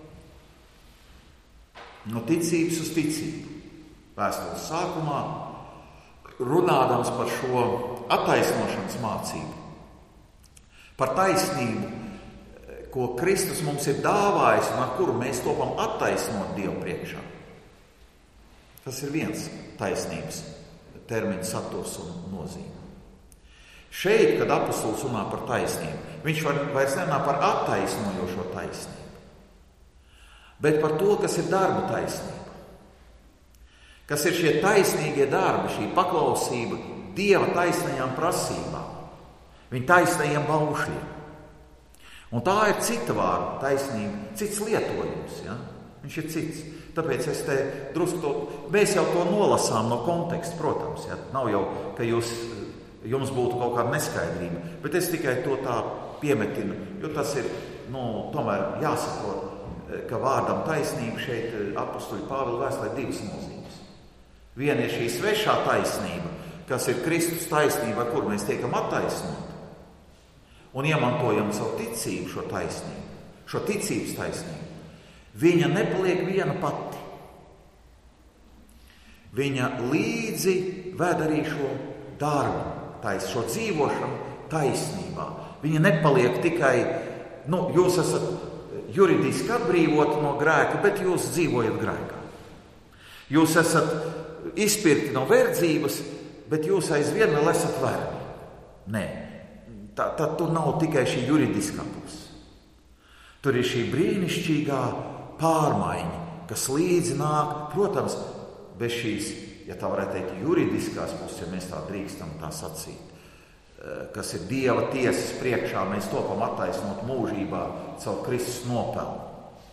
no ticības uz ticību. Vēstules sākumā runādams par šo attaisnošanas mācību, par taisnību, ko Kristus mums ir dāvājis un ar kuru mēs topam attaisnot Dievu priekšā. Tas ir viens taisnības termins saturs un nozīme. Šeit, kad apostols runā par taisnību, viņš vairs nenā par attaisnojošo taisnību, bet par to, kas ir darba taisnība. Kas ir šie taisnīgie darbi, šī paklausība Dieva taisnajām prasībām, viņa taisnajiem baušļiem. Un tā ir cita vārda taisnība, cits lietojums. Ja? Viņš ir cits. Tāpēc es te drusku mēs jau to nolasām no konteksta, protams. Ja? Nav jau, ka jums būtu kaut kāda neskaidrība, bet es tikai to tā piemetinu, jo tas ir, tomēr jāsaprot, ka vārdam taisnība šeit apostoļa Pāvila vēstulē divas nozīmes. Viena ir šī svešā taisnība, kas ir Kristus taisnība, ar kuru mēs tiekam attaisnoti. Un iemantojam savu ticību, šo taisnību, šo ticības taisnību. Viņa nepaliek viena pati. Viņa līdzi ved arī šo darbu, šo dzīvošanu taisnībā. Viņa nepaliek tikai, jūs esat juridiski atbrīvoti no grēka, bet jūs dzīvojat grēkā. Jūs esat izpirkti no verdzības, bet jūs aizvien vēl esat vergi. Nē, tad tur nav tikai šī juridiskā puse. Tur ir šī brīnišķīgā pārmaiņa, kas līdzi nāk, protams, bez šīs, ja tā varētu teikt, juridiskās puses, ja mēs tā drīkstam tā sacīt, kas ir Dieva tiesas priekšā, mēs topam attaisnot mūžībā caur Kristus nopelnu.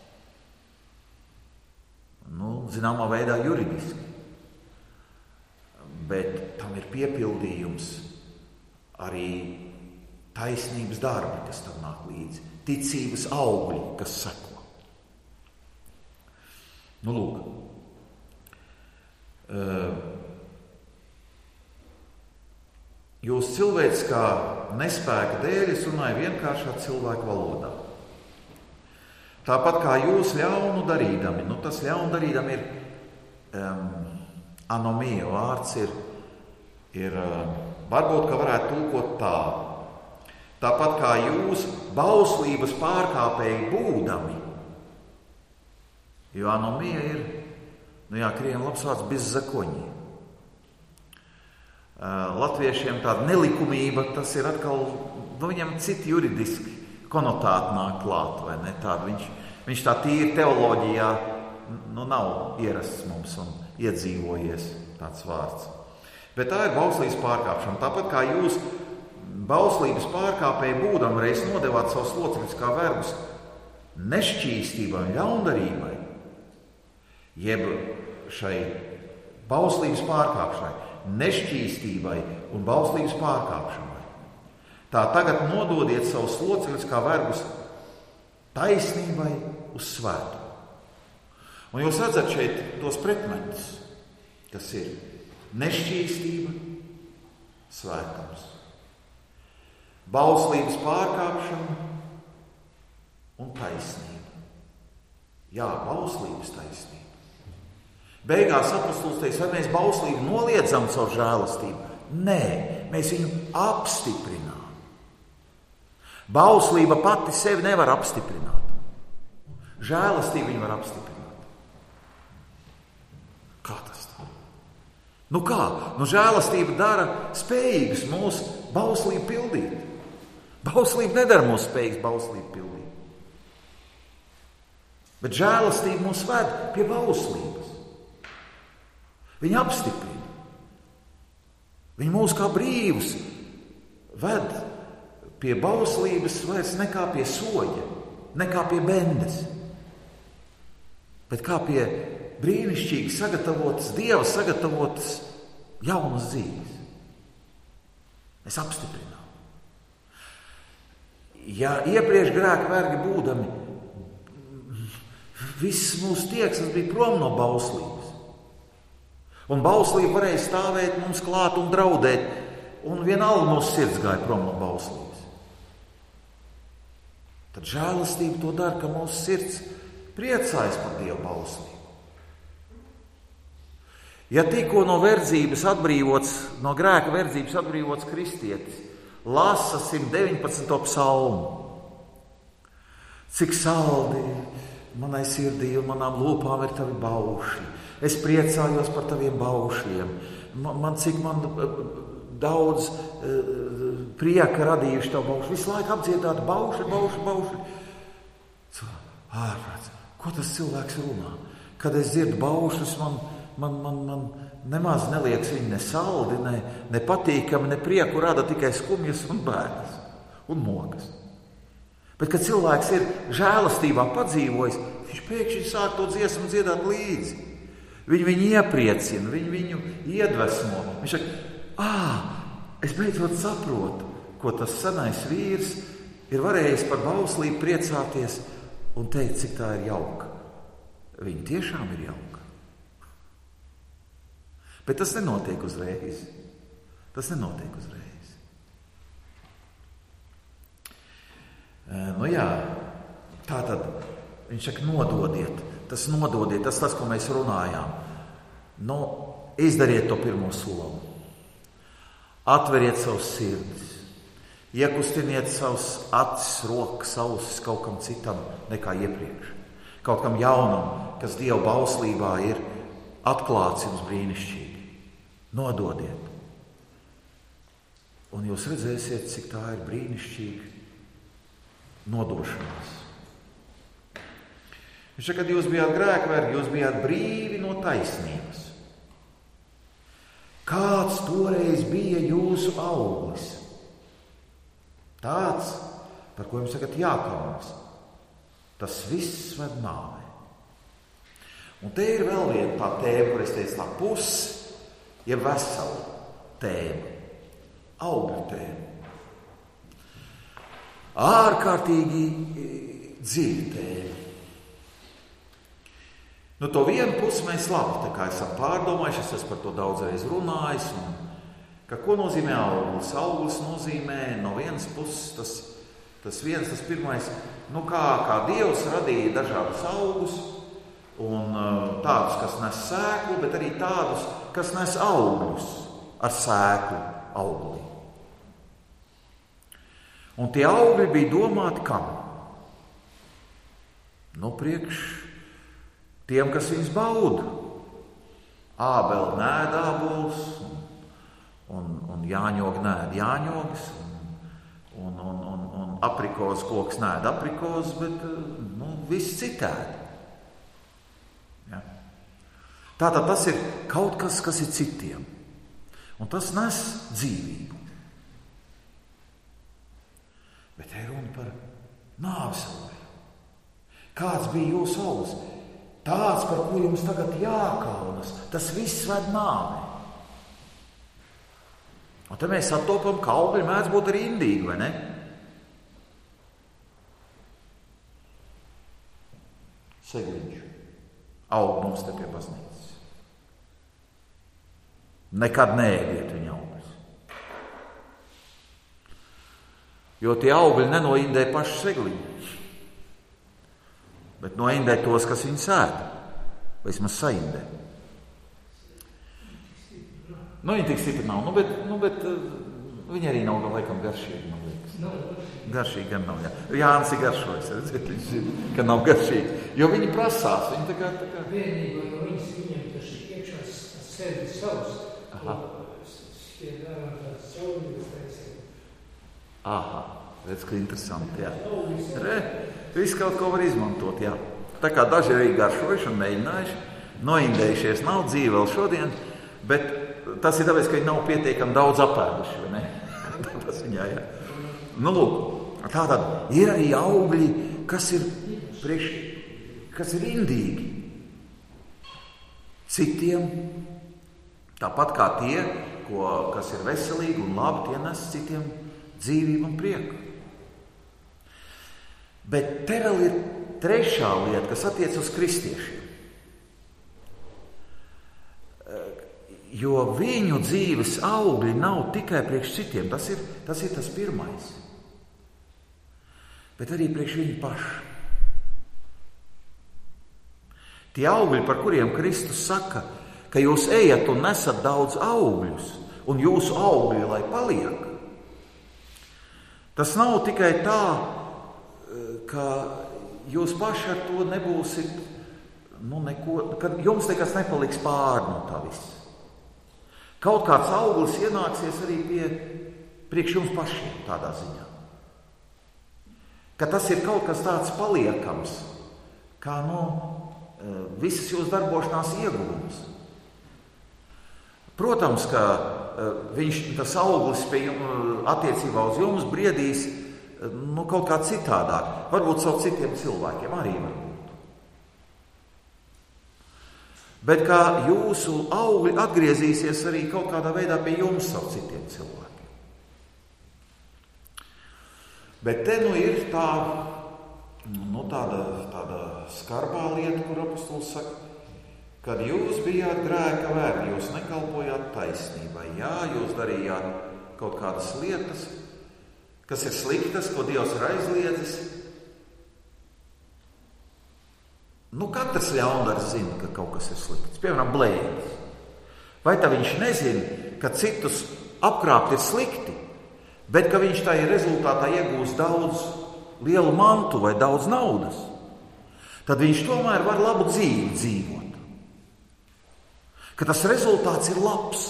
Zināmā veidā juridiski. Bet tam ir piepildījums arī taisnības darbi, kas tam nāk līdzi. Ticības augļi, kas seko. Lūk. Jūs cilvēciskā nespēka dēļ, es runāju vienkāršā cilvēku valodā. Tāpat kā jūs ļaunu darīdami, tas ļaunu darīdami ir anomija vārds ir varbūt, ka varētu tulkot tā. Tāpat kā jūs bauslības pārkāpēji būdami, jo anomija ir, krieviem labs vārds bezzakoņi. Latviešiem tāda nelikumība, tas ir atkal, viņam citi juridiski konotāti nāk klāt, vai ne? Tāda, viņš tā tīri teoloģijā, nav ierasts mums un iedzīvojies tāds vārds. Bet tā ir bauslības pārkāpšana. Tāpat kā jūs bauslības pārkāpēji būdam reiz nodevāt savus locekļus kā vergus nešķīstībai un ļaundarībai, jeb šai bauslības pārkāpšanai, nešķīstībai un bauslības pārkāpšanai. Tā tagad nododiet savus locekļus kā vergus taisnībai uz svētu. Un jūs redzat šeit tos pretmetus, kas ir nešķīstība, svētums, bauslības pārkāpšana un taisnība. Jā, bauslības taisnība. Beigās apostols teiks, vai mēs bauslību noliedzam caur žēlastību? Nē, mēs viņu apstiprinām. Bauslība pati sevi nevar apstiprināt. Žēlastību viņu var apstiprināt. Nu kā? Nu žēlastība dara spējīgus mūsu bauslību pildīt. Bauslība nedara mūsu spējīgus bauslību pildīt. Bet žēlastība mūs ved pie bauslības. Viņa apstiprina. Viņa mūs kā brīvus ved pie bauslības vairs nekā pie soļa, nekā pie bendes, bet kā pie brīnišķīgi sagatavotas, Dieva sagatavotas jaunas dzīves. Mēs apstiprinām. Ja iepriekš grēka vergi būdami, viss mūsu tieksmes bija prom no bauslības. Un bauslība varēja stāvēt mums klāt un draudēt, un vienalga mūsu sirds gāja prom no bauslības. Tad žēlastība to dara, ka mūsu sirds priecājas par Dieva bauslību. Ja tikko no verdzības atbrīvots, no grēka verdzības atbrīvots kristietis, lasa 119. psalmu. Cik saldi manai sirdī un manām lūpām ir tavi baušļi. Es priecājos par taviem baušļiem. Cik man daudz prieka radījuši tavu baušļi. Visu laiku apdziedāt baušļi. Ārprāts, ko tas cilvēks runā? Kad es dzirdu baušļus, man nemaz neliekas viņi ne saldi, ne patīkami, ne prieku rada, tikai skumjas un bēdas un mokas. Bet, kad cilvēks ir žēlastībā padzīvojis, viņš pēkšņi sāk to dziesmu dziedāt līdzi. Viņu iepriecina, viņu iedvesmo. Viņš saka, es beidzot saprotu, ko tas senais vīrs ir varējis par bauslību priecāties un teikt, cik tā ir jauka. Viņa tiešām ir jauka. Bet tas nenotiek uzreiz. Tā tad viņš saka, nododiet. Tas, ko mēs runājām. Izdariet to pirmo soli. Atveriet savus sirdis. Iekustiniet savus acis, rokas, ausis kaut kam citam nekā iepriekš. Kaut kam jaunam, kas Dieva bauslībā ir atklāts jums brīnišķīgi. Nododiet. Un jūs redzēsiet, cik tā ir brīnišķīga nodošanās. Viņš saka, kad jūs bijāt grēkvergi, jūs bijāt brīvi no taisnības. Kāds toreiz bija jūsu auglis? Tāds, par ko jums sakat jākaunas. Tas viss ved nāvei. Un te ir vēl viena tā tēma, kur es teicu, tā pusi, ja vesela tēma. Augļu tēma. Ārkārtīgi dziļa tēma. To vienu pusi mēs labi, tā kā esam pārdomājuši, es esmu par to daudzreiz runājis, ka ko nozīmē auglis? Auglis nozīmē no vienas puses tas pirmais, kā Dievs radīja dažādus augus, un tādus, kas nes sēklu, bet arī tādus, kas nes augļus ar sēklu auglī. Un tie augļi bija domāti kam? Priekš tiem, kas viņus bauda. Ābeli nēd ābolus, un jāņogi nēd jāņogas, un aprikozu koks nēd aprikozus, bet viss citādi. Ja? Tātad tas ir kaut kas ir citiem, un tas nes dzīvību. Bet te ir runa par nāves augļiem. Kāds bija jūsu auglis? Tāds, par ko jums tagad jākaunas, tas viss ved nāvei. Un te mēs attopam, ka augļi mēdz būt arī indīgi, vai ne? Segliņš. Aug mums te pie baznīcas. Nekad neēdiet viņa augļus. Jo tie augļi nenoindē pašu segliņu, bet noindē tos, kas viņu sēd, vai vismaz saindē. Viņi tik stipri nav, bet viņi arī nav laikam garšīgi, man liekas. Garšīgi gan nav, jā. Jānis ir garšojis, viņš zina, ka nav garšīgi, jo viņi prasās, viņi tā kā... Vienība no viņas viņiem tas ir iekšās sēdis savs, Aha. Šie dara tāds saulības, teiksim. Aha, redz, ka interesanti, jā. Viss kaut ko var izmantot, jā. Tā kā daži arī garšojuši un mēģinājuši, noindējušies, nav dzīve vēl šodien, bet tas ir tāpēc, ka viņi nav pietiekami daudz apēduši, vai ne? Tas viņā, jā. Nu, lūk, tātad ir arī augļi, kas ir indīgi. Citiem, tāpat kā tie, kas ir veselīgi un labi, tie nes citiem dzīvību un prieku. Bet te vēl ir trešā lieta, kas attiec uz kristiešiem. Jo viņu dzīves augļi nav tikai priekš citiem, tas ir tas pirmais. Bet arī priekš viņu pašu. Tie augļi, par kuriem Kristus saka, ka jūs ejat un nesat daudz augļus, un jūsu augļi, lai paliek. Tas nav tikai tā, ka jūs paši ar to nebūsit, ka jums nekas nepaliks pāri no tā viss. Kaut kāds auglis ienāksies arī priekš jums pašiem tādā ziņā. Ka tas ir kaut kas tāds paliekams, kā visas jūsu darbošanās ieguvums. Protams, ka tas auglis attiecībā uz jums briedīs kaut kā citādāk. Varbūt savu citiem cilvēkiem arī var būt. Bet kā jūsu augļi atgriezīsies arī kaut kādā veidā pie jums savu citiem cilvēkiem. Bet te ir tāda skarbā lieta, kur apostols saka, kad jūs bijāt grēka vergi, jūs nekalpojāt taisnībai. Jā, jūs darījāt kaut kādas lietas, kas ir sliktas, ko Dievs ir aizliedzis. Katrs ļaundars zina, ka kaut kas ir slikts. Piemēram, blēņas. Vai tā viņš nezina, ka citus apkrāpt ir slikti, bet ka viņš tā rezultātā iegūs daudz lielu mantu vai daudz naudas? Tad viņš tomēr var labu dzīvi dzīvot. Ka tas rezultāts ir labs.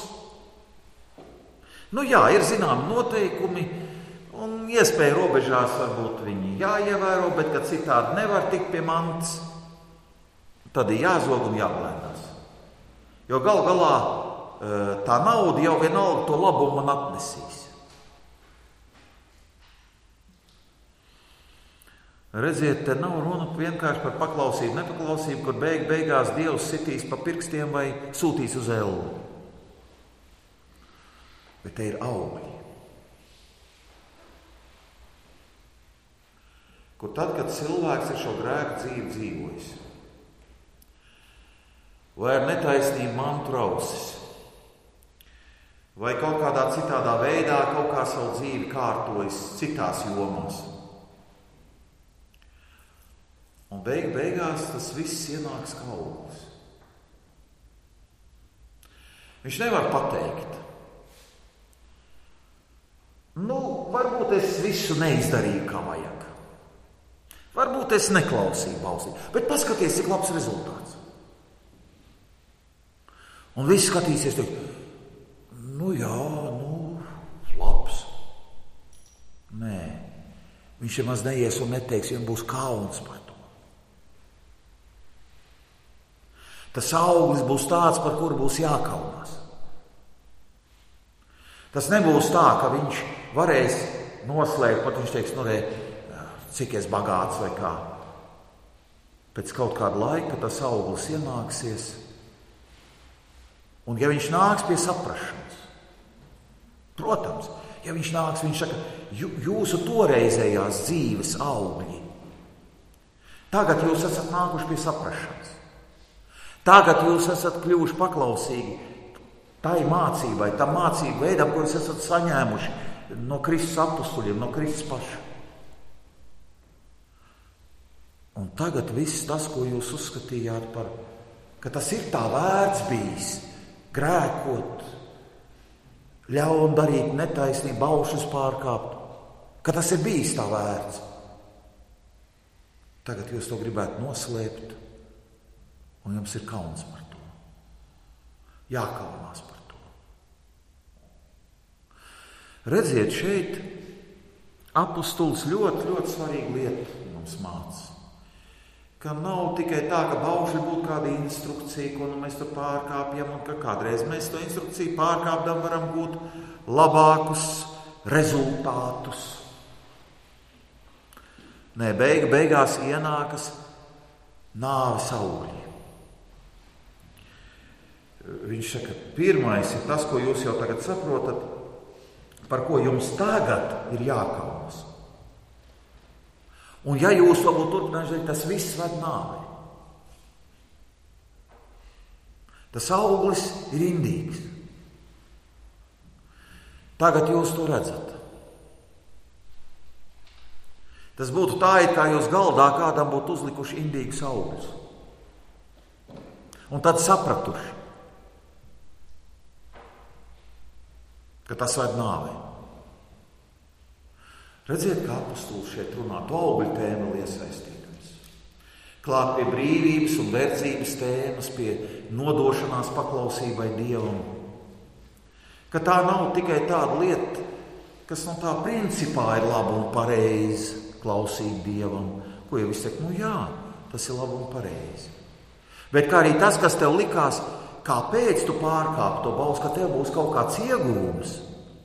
Jā, ir zināmi noteikumi, un iespēja robežās varbūt viņi jāievēro, bet kad citādi nevar tikt pie mantas, tad ir jāzog un jāblēdās. Jo galu galā tā nauda jau vienalga to labumu man atnesīs. Redziet, te nav runa vienkārši par paklausību, nepaklausību, kur beigās Dievs sitīs pa pirkstiem vai sūtīs uz elli. Bet te ir augļi. Kur tad, kad cilvēks ir šo grēku dzīvi dzīvojis, vai ar netaisnību mantu rausis, vai kaut kādā citādā veidā kaut kā savu dzīvi kārtojas citās jomās. Un beigās tas viss ienāks kā auglis. Viņš nevar pateikt, varbūt es visu neizdarīju, kā vajag. Varbūt es neklausīju balsī, bet paskaties, cik labs rezultāts. Un viss skatīsies, labs. Nē, viņš maz neies un neteiks, viņam būs kauns par to. Tas auglis būs tāds, par kuru būs jākaunās. Tas nebūs tā, ka viņš varēs noslēgt, pat viņš teiks, cik es bagāts vai kā. Pēc kaut kāda laika tas auglis ienāksies. Un ja viņš nāks pie saprašanas, protams, ja viņš nāks, viņš saka, jūsu toreizējās dzīves augļi. Tagad jūs esat nākuši pie saprašanas. Tagad jūs esat kļuvuši paklausīgi tai mācībai, tam mācību veidam, ko jūs esat saņēmuši no Kristus apustuļiem, no Kristus paša. Un tagad viss tas, ko jūs uzskatījāt par, ka tas ir tā vērts bijis, grēkot, ļaun darīt netaisnību, baušas pārkāpt, ka tas ir bijis tā vērts. Tagad jūs to gribētu noslēpt. Un jums ir kauns par to. Jākaunās par to. Redziet, šeit apustulis ļoti, ļoti svarīgu lietu mums māca. Ka nav tikai tā, ka baušļi būtu kāda instrukcija, ko mēs tur pārkāpjam, un ka kādreiz mēs to instrukciju pārkāpdam varam gūt labākus rezultātus. Nē, beigās ienākas nāves augļi. Viņš saka, pirmais ir tas, ko jūs jau tagad saprotat, par ko jums tagad ir jākaunas. Un ja jūs to būtu turpinājuši, tas viss ved nāvei. Tas auglis ir indīgs. Tagad jūs to redzat. Tas būtu tā, it kā jūs galdā kādam būtu uzlikuši indīgus augļus. Un tad sapratuši, ka tas ved nāvei. Redziet, kā apustulis šeit runā, to augļu tēmu iesaistītams. Klāt pie brīvības un verdzības tēmas, pie nodošanās paklausībai Dievam. Ka tā nav tikai tāda lieta, kas no tā principā ir laba un pareizi klausīt Dievam. Ko jau viss saka, jā, tas ir labi un pareizi. Bet kā arī tas, kas tev likās, kāpēc tu pārkāp to balstu, ka tev būs kaut kāds ieguvums.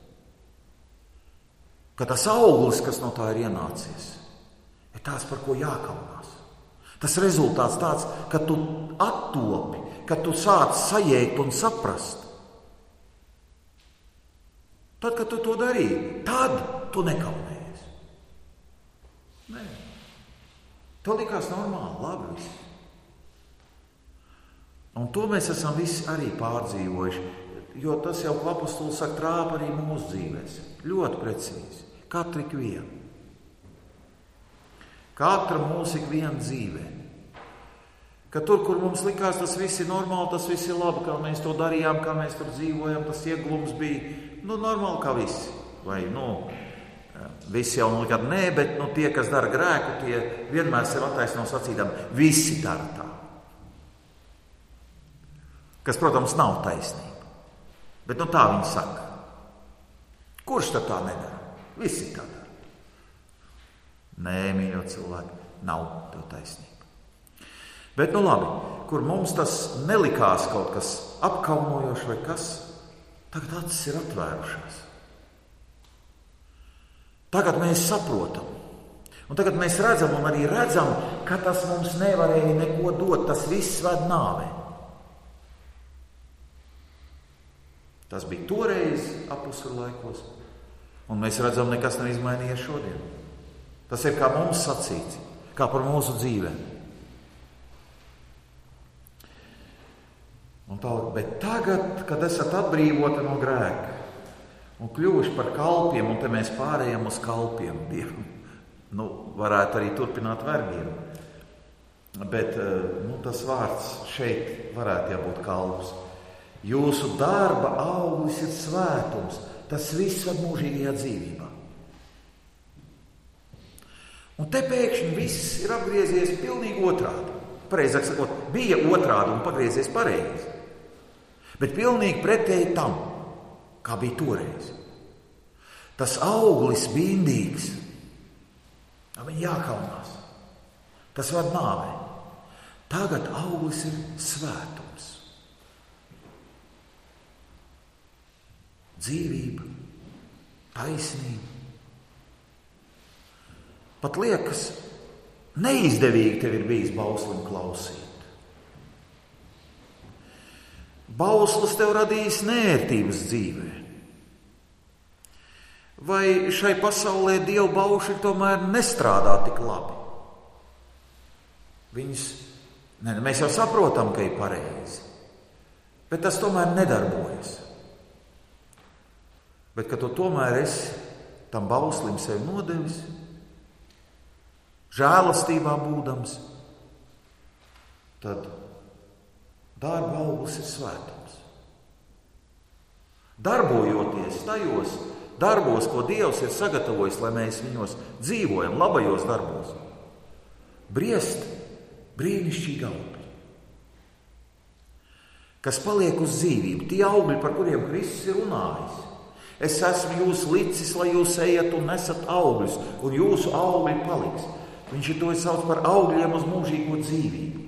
Ka tas auglis, kas no tā ir ienācies, ir tās, par ko jākaunās. Tas rezultāts tāds, ka tu attopi, ka tu sāc sajēgt un saprast. Tad, kad tu to darīji, tad tu nekaunējies. Nē. Tev likās normāli, labi viss. Un to mēs esam visi arī pārdzīvojuši, jo tas jau, ko apustulis saka, trāpa arī mūsu dzīvēs. Ļoti precīzi. Katru ikvienu. Katra mūsu ikviena dzīvē. Ka tur, kur mums likās, tas viss ir normāli, tas viss ir labi, kā mēs to darījām, kā mēs tur dzīvojam, tas ieguvums bija, normāli kā visi. Vai, visi jau nekad nē, bet tie, kas dara grēku, tie vienmēr sev attaisno sacīdam, visi dara tā. Kas, protams, nav taisnība. Bet tā viņi saka. Kurš tad tā nedara? Visi tā dara. Nē, mīļo cilvēki, nav tev taisnība. Bet labi, kur mums tas nelikās kaut kas apkaunojošs vai kas, tagad acis ir atvērušās. Tagad mēs saprotam. Un tagad mēs redzam un arī redzam, ka tas mums nevarēja neko dot, tas viss ved nāvei. Tas bija toreiz apustuļu laikos, un mēs redzam, nekas nav izmainījies šodien. Tas ir kā mums sacīts, kā par mūsu dzīvēm. Bet tagad, kad esat atbrīvoti no grēka un kļuvuši par kalpiem, un te mēs pārējām uz kalpiem Dievam, varētu arī turpināt vergiem. Bet tas vārds šeit varētu jābūt kalps. Jūsu darba auglis ir svētums. Tas viss ved mūžīgajā dzīvībā. Un te pēkšņi viss ir apgriezies pilnīgi otrādi. Pareizāk sakot, bija otrādi un pagriezies pareizi. Bet pilnīgi pretēji tam, kā bija toreiz. Tas auglis bija indīgs. Viņam jākaunās. Tas ved nāvei. Tagad auglis ir svētums. Dzīvība, taisnība. Pat liekas, neizdevīgi tev ir bijis bauslim klausīt. Bauslis tev radījis nērtības dzīvē. Vai šai pasaulē dievu baušļi tomēr nestrādā tik labi? Mēs jau saprotam, ka ir pareizi, bet tas tomēr nedarbojas. Bet, ka tu tomēr esi tam bauslim sevi nodevis, žēlastībā būdams, tad darba auglis ir svētums. Darbojoties tajos darbos, ko Dievs ir sagatavojis, lai mēs viņos dzīvojam, labajos darbos, briest brīnišķīgi augļi, kas paliek uz dzīvību. Tie augļi, par kuriem Kristus ir runājis, Es esmu jūs licis, lai jūs ejat un nesat augļus, un jūsu augļi paliks. Viņš to sauc par augļiem uz mūžīgo dzīvību.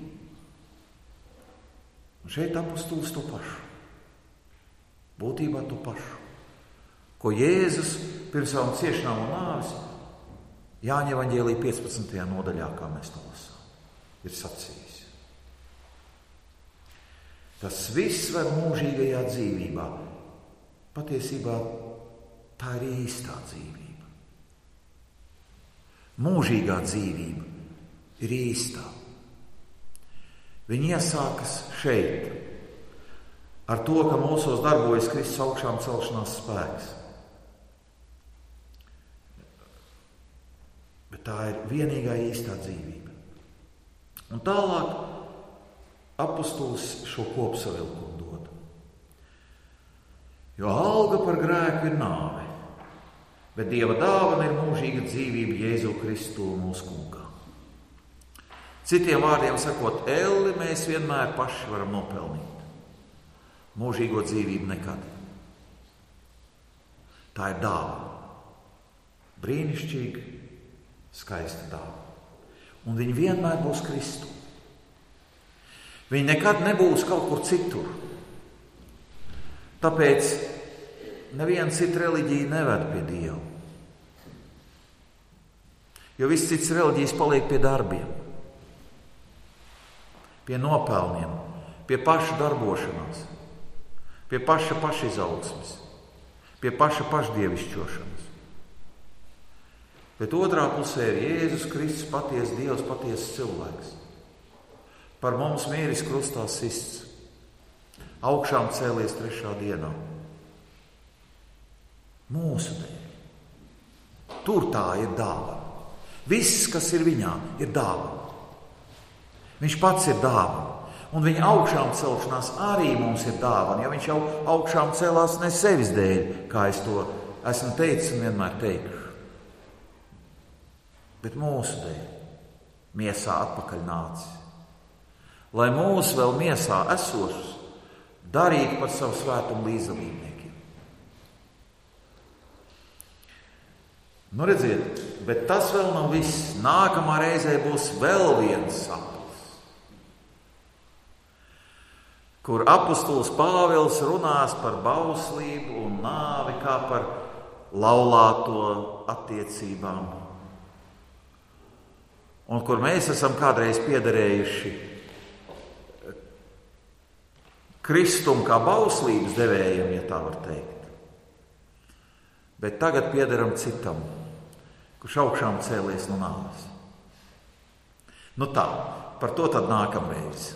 Un šeit apostols to pašu. Būtībā to pašu. Ko Jēzus pirms savam ciešanām un nāves Jāņa evaņģēlija 15. nodaļā, kā mēs to lasām, ir sacījis. Tas viss var mūžīgajā dzīvībā. Patiesībā tā ir īstā dzīvība. Mūžīgā dzīvība ir īstā. Viņa iesākas šeit, ar to, ka mūsos darbojas Kristus augšām celšanās spēks. Bet tā ir vienīgā īstā dzīvība. Un tālāk apostols šo kopsavilkumu dod. Jo alga par grēku ir nāve, bet Dieva dāvana ir mūžīga dzīvība Jēzu Kristu mūsu Kungā. Citiem vārdiem sakot, elli mēs vienmēr paši varam nopelnīt. Mūžīgo dzīvību nekad. Tā ir dāvana. Brīnišķīga, skaista dāvana. Un viņa vienmēr būs Kristu. Viņa nekad nebūs kaut kur citur. Tāpēc neviena cita reliģija neved pie Dieva. Jo viss cits reliģijas paliek pie darbiem, pie nopelniem, pie paša darbošanās, pie paša pašizaugsmes, pie paša pašdievišķošanas. Bet otrā pusē ir Jēzus Kristus, patiesa Dievs, patiesa cilvēks. Par mums mīris krustā sists, augšām cēlies 3. dienā. Mūsu dēļ. Tur tā ir dāvana. Viss, kas ir viņā, ir dāvana. Viņš pats ir dāvana. Un viņa augšām celšanās arī mums ir dāvana, jo viņš jau augšām celās ne sevis dēļ, kā es to esmu teicis un vienmēr teikšu. Bet mūsu dēļ, miesā atpakaļ nācis. Lai mūs vēl miesā esošus darītu par savu svētumu līdzdalībniekiem. Nu redziet, bet tas vēl nav viss. Nākamā reizē būs vēl viens sapnis, kur apostols Pāvils runās par bauslību un nāvi kā par laulāto attiecībām. Un kur mēs esam kādreiz piederējuši Kristum kā bauslības devējam, ja tā var teikt. Bet tagad piederam citam, kurš augšām cēlies no nāves. Nu tā, par to tad nākamreiz.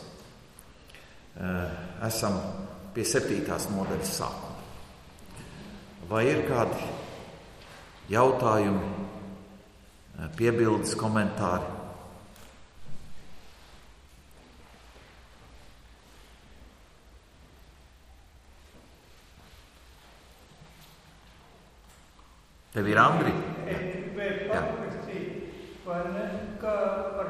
Esam pie 7. nodaļas sākuma. Vai ir kādi jautājumi, piebildes, komentāri? Tev ir Andri? Gribēju paprasīt, vai ne, kā par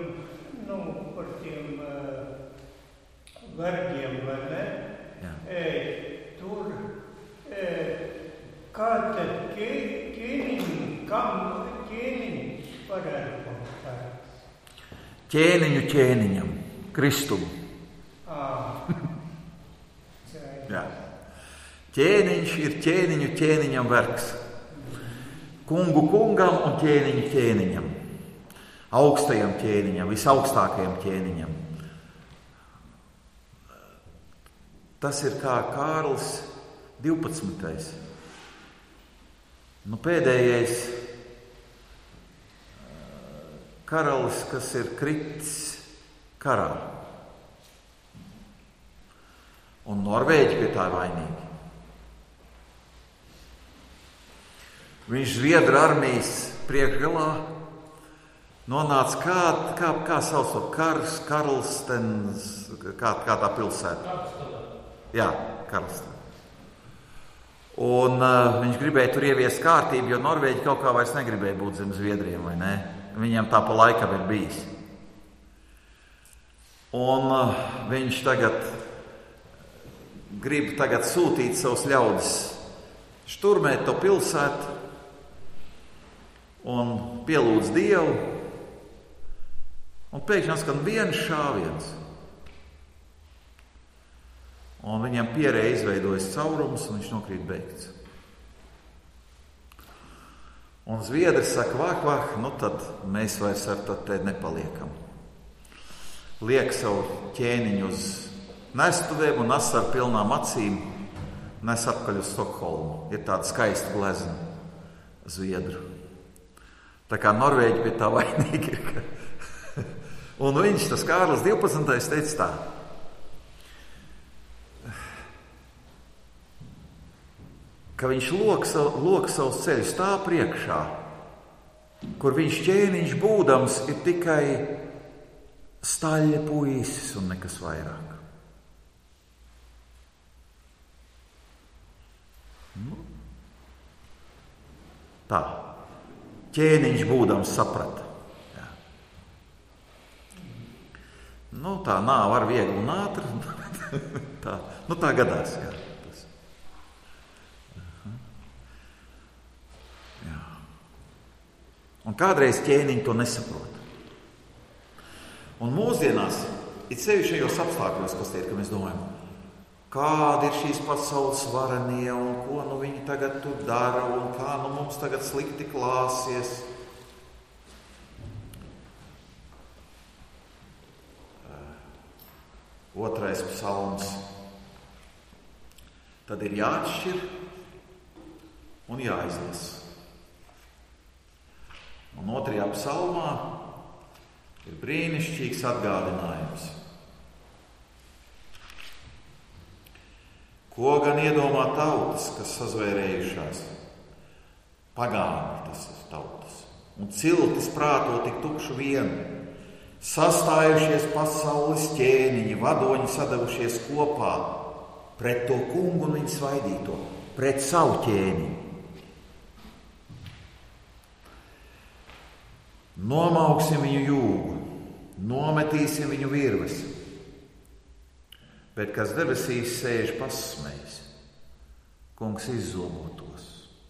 tiem vergiem, vai ne? Tur, kā tad kam ķēniņš varētu būt? Ķēniņu ķēniņam, Kristum. Jā. Ķēniņš ir ķēniņu ķēniņam vergs. Kungu kungam un ķēniņu ķēniņam, augstajam ķēniņam, visaugstākajam ķēniņam. Tas ir kā Kārlis 12. Pēdējais karalis, kas ir kritis karā. Un Norvēģi pie tā ir vainīgi. Viņš Zviedru armijas priekšgalā nonāca kā sauc to Karlstens, kā tā pilsēta. Jā, Karlstens. Un viņš gribēja tur ieviest kārtību, jo Norvēģi kaut kā vairs negribēja būt zem Zviedriem, vai ne? Viņam tā pa laikam ir bijis. Un viņš grib sūtīt savus ļaudis šturmēt to pilsētu un pielūdz Dievu, un pēkšņi skan viens šāviens. Un viņam pierē izveidojas caurums, un viņš nokrīt beigts. Un zviedri saka, vāk, tad mēs vairs ar te nepaliekam. Liek savu ķēniņu uz nestuvēm un asaru pilnām acīm nes atpakaļ uz Stokholmu. Ir tāda skaista glezna zviedru. Tā kā Norvēģi pie tā vainīgi ir. Un viņš, tas Kārlis 12. teica tā. Ka viņš lok savus ceļus tā priekšā, kur viņš ķēniņš būdams ir tikai staļļa puisis un nekas vairāk. Tā. Ķēniņš būdams saprata. Jā. Tā nav ar viegli un ātri. Tā gadās. Jā. Jā. Un kādreiz ķēniņi to nesaprot. Un mūsdienās, it sevišķi šajos apstākļos, kas tie ir, ka mēs domājam, kādi ir šīs pasaules varenie un ko viņi tagad tur dara un kā mums tagad slikti klāsies. Otrais psalms. Tad ir jāatšķir un jāizlasa. Un otrajā psalmā ir brīnišķīgs atgādinājums. Ko gan iedomā tautas, kas sazvērējušās? Pagāni tas ir tautas. Un ciltis prāto tik tukšu vienu. Sastājušies pasaules ķēniņi, vadoņi sadavušies kopā pret to kungu un viņa svaidīto, pret savu ķēniņu. Nomauksim viņu jūgu, nometīsim viņu virves, bet kas debesīs sēž pasmējis, kungs izzomotos.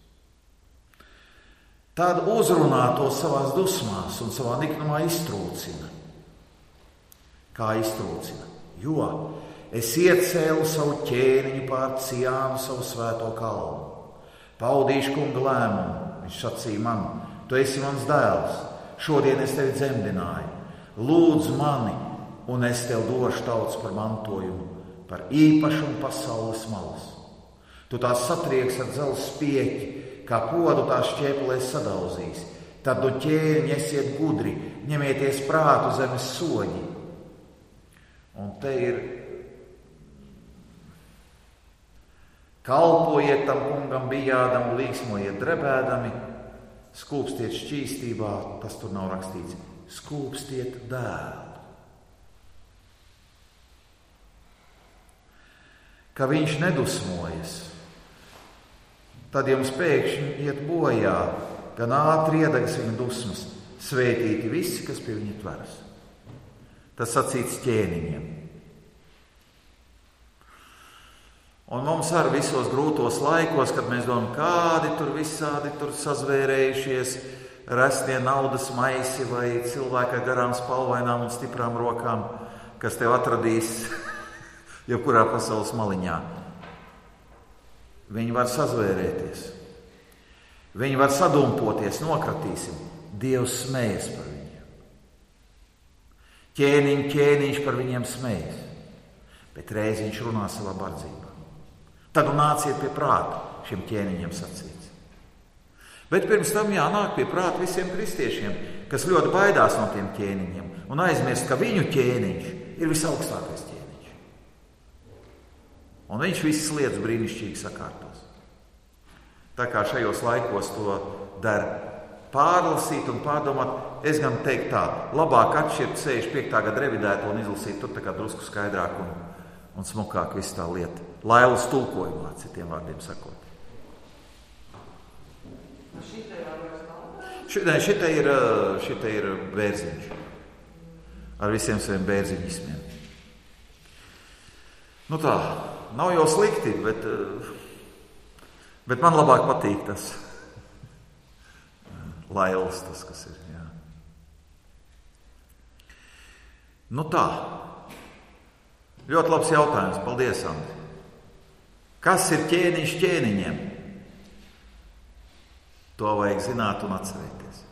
Tad uzrunā to savās dusmās un savā niknumā iztrūcina. Kā iztrūcina? Jo es iecēlu savu ķēniņu pār Ciānu, savu svēto kalnu. Paudīšu kunga lēmumu, viņš sacīja man, tu esi mans dēls. Šodien es tevi dzemdināju, lūdz mani, un es tev došu tautas par mantojumu, par īpašumu pasaules malas. Tu tās satrieks ar dzelzs spieķi, kā podu tās šķēpelēs sadauzīs. Tad tu ķēniņi esiet gudri, ņemieties prātu zemes soļi. Un te ir kalpojiet tam kungam bijādam, līksmojiet drebēdami, skūpstiet šķīstībā, tas tur nav rakstīts, skūpstiet dēlu. Ka viņš nedusmojas, tad jums pēkšņi iet bojā, gan ātri iedegs viņa dusmas, svētīti visi, kas pie viņa tveras. Tas sacīts ķēniņiem. Un mums ar visos grūtos laikos, kad mēs domājam, kādi tur visādi tur sazvērējušies, resnie naudas maisi vai cilvēki ar garām spalvainām un stiprām rokām, kas tev atradīs jebkurā pasaules maliņā. Viņi var sazvērēties. Viņi var sadumpoties, nokratīsim. Dievs smējas par viņiem. Ķēniņš par viņiem smējas. Bet reiz viņš runā savā bardzībā. Tad nāciet pie prāta, šiem ķēniņiem sacīts. Bet pirms tam jānāk pie prāta visiem kristiešiem, kas ļoti baidās no tiem ķēniņiem un aizmirst, ka viņu ķēniņš ir visaugstākais ķēniņš. Un viņš visas lietas brīnišķīgi sakārtos. Tā kā šajos laikos to der pārlasīt un pārdomāt, es gan teiktu tā, labāk atšķirt 65. gada revidēto un izlasīt tur tā kā drusku skaidrāk un smukāk visu tā lieta. Lailas tulkojumā, citiem vārdiem sakot. Šitai ir bērziņš. Ar visiem saviem bērziņismiem. Nu tā, nav jau slikti, bet Bet man labāk patīk tas lailes, tas, kas ir. Jā. Nu tā. Ļoti labs jautājums. Paldies, Andri. Kas ir ķēniņš ķēniņiem? To vajag zināt un atcerēties.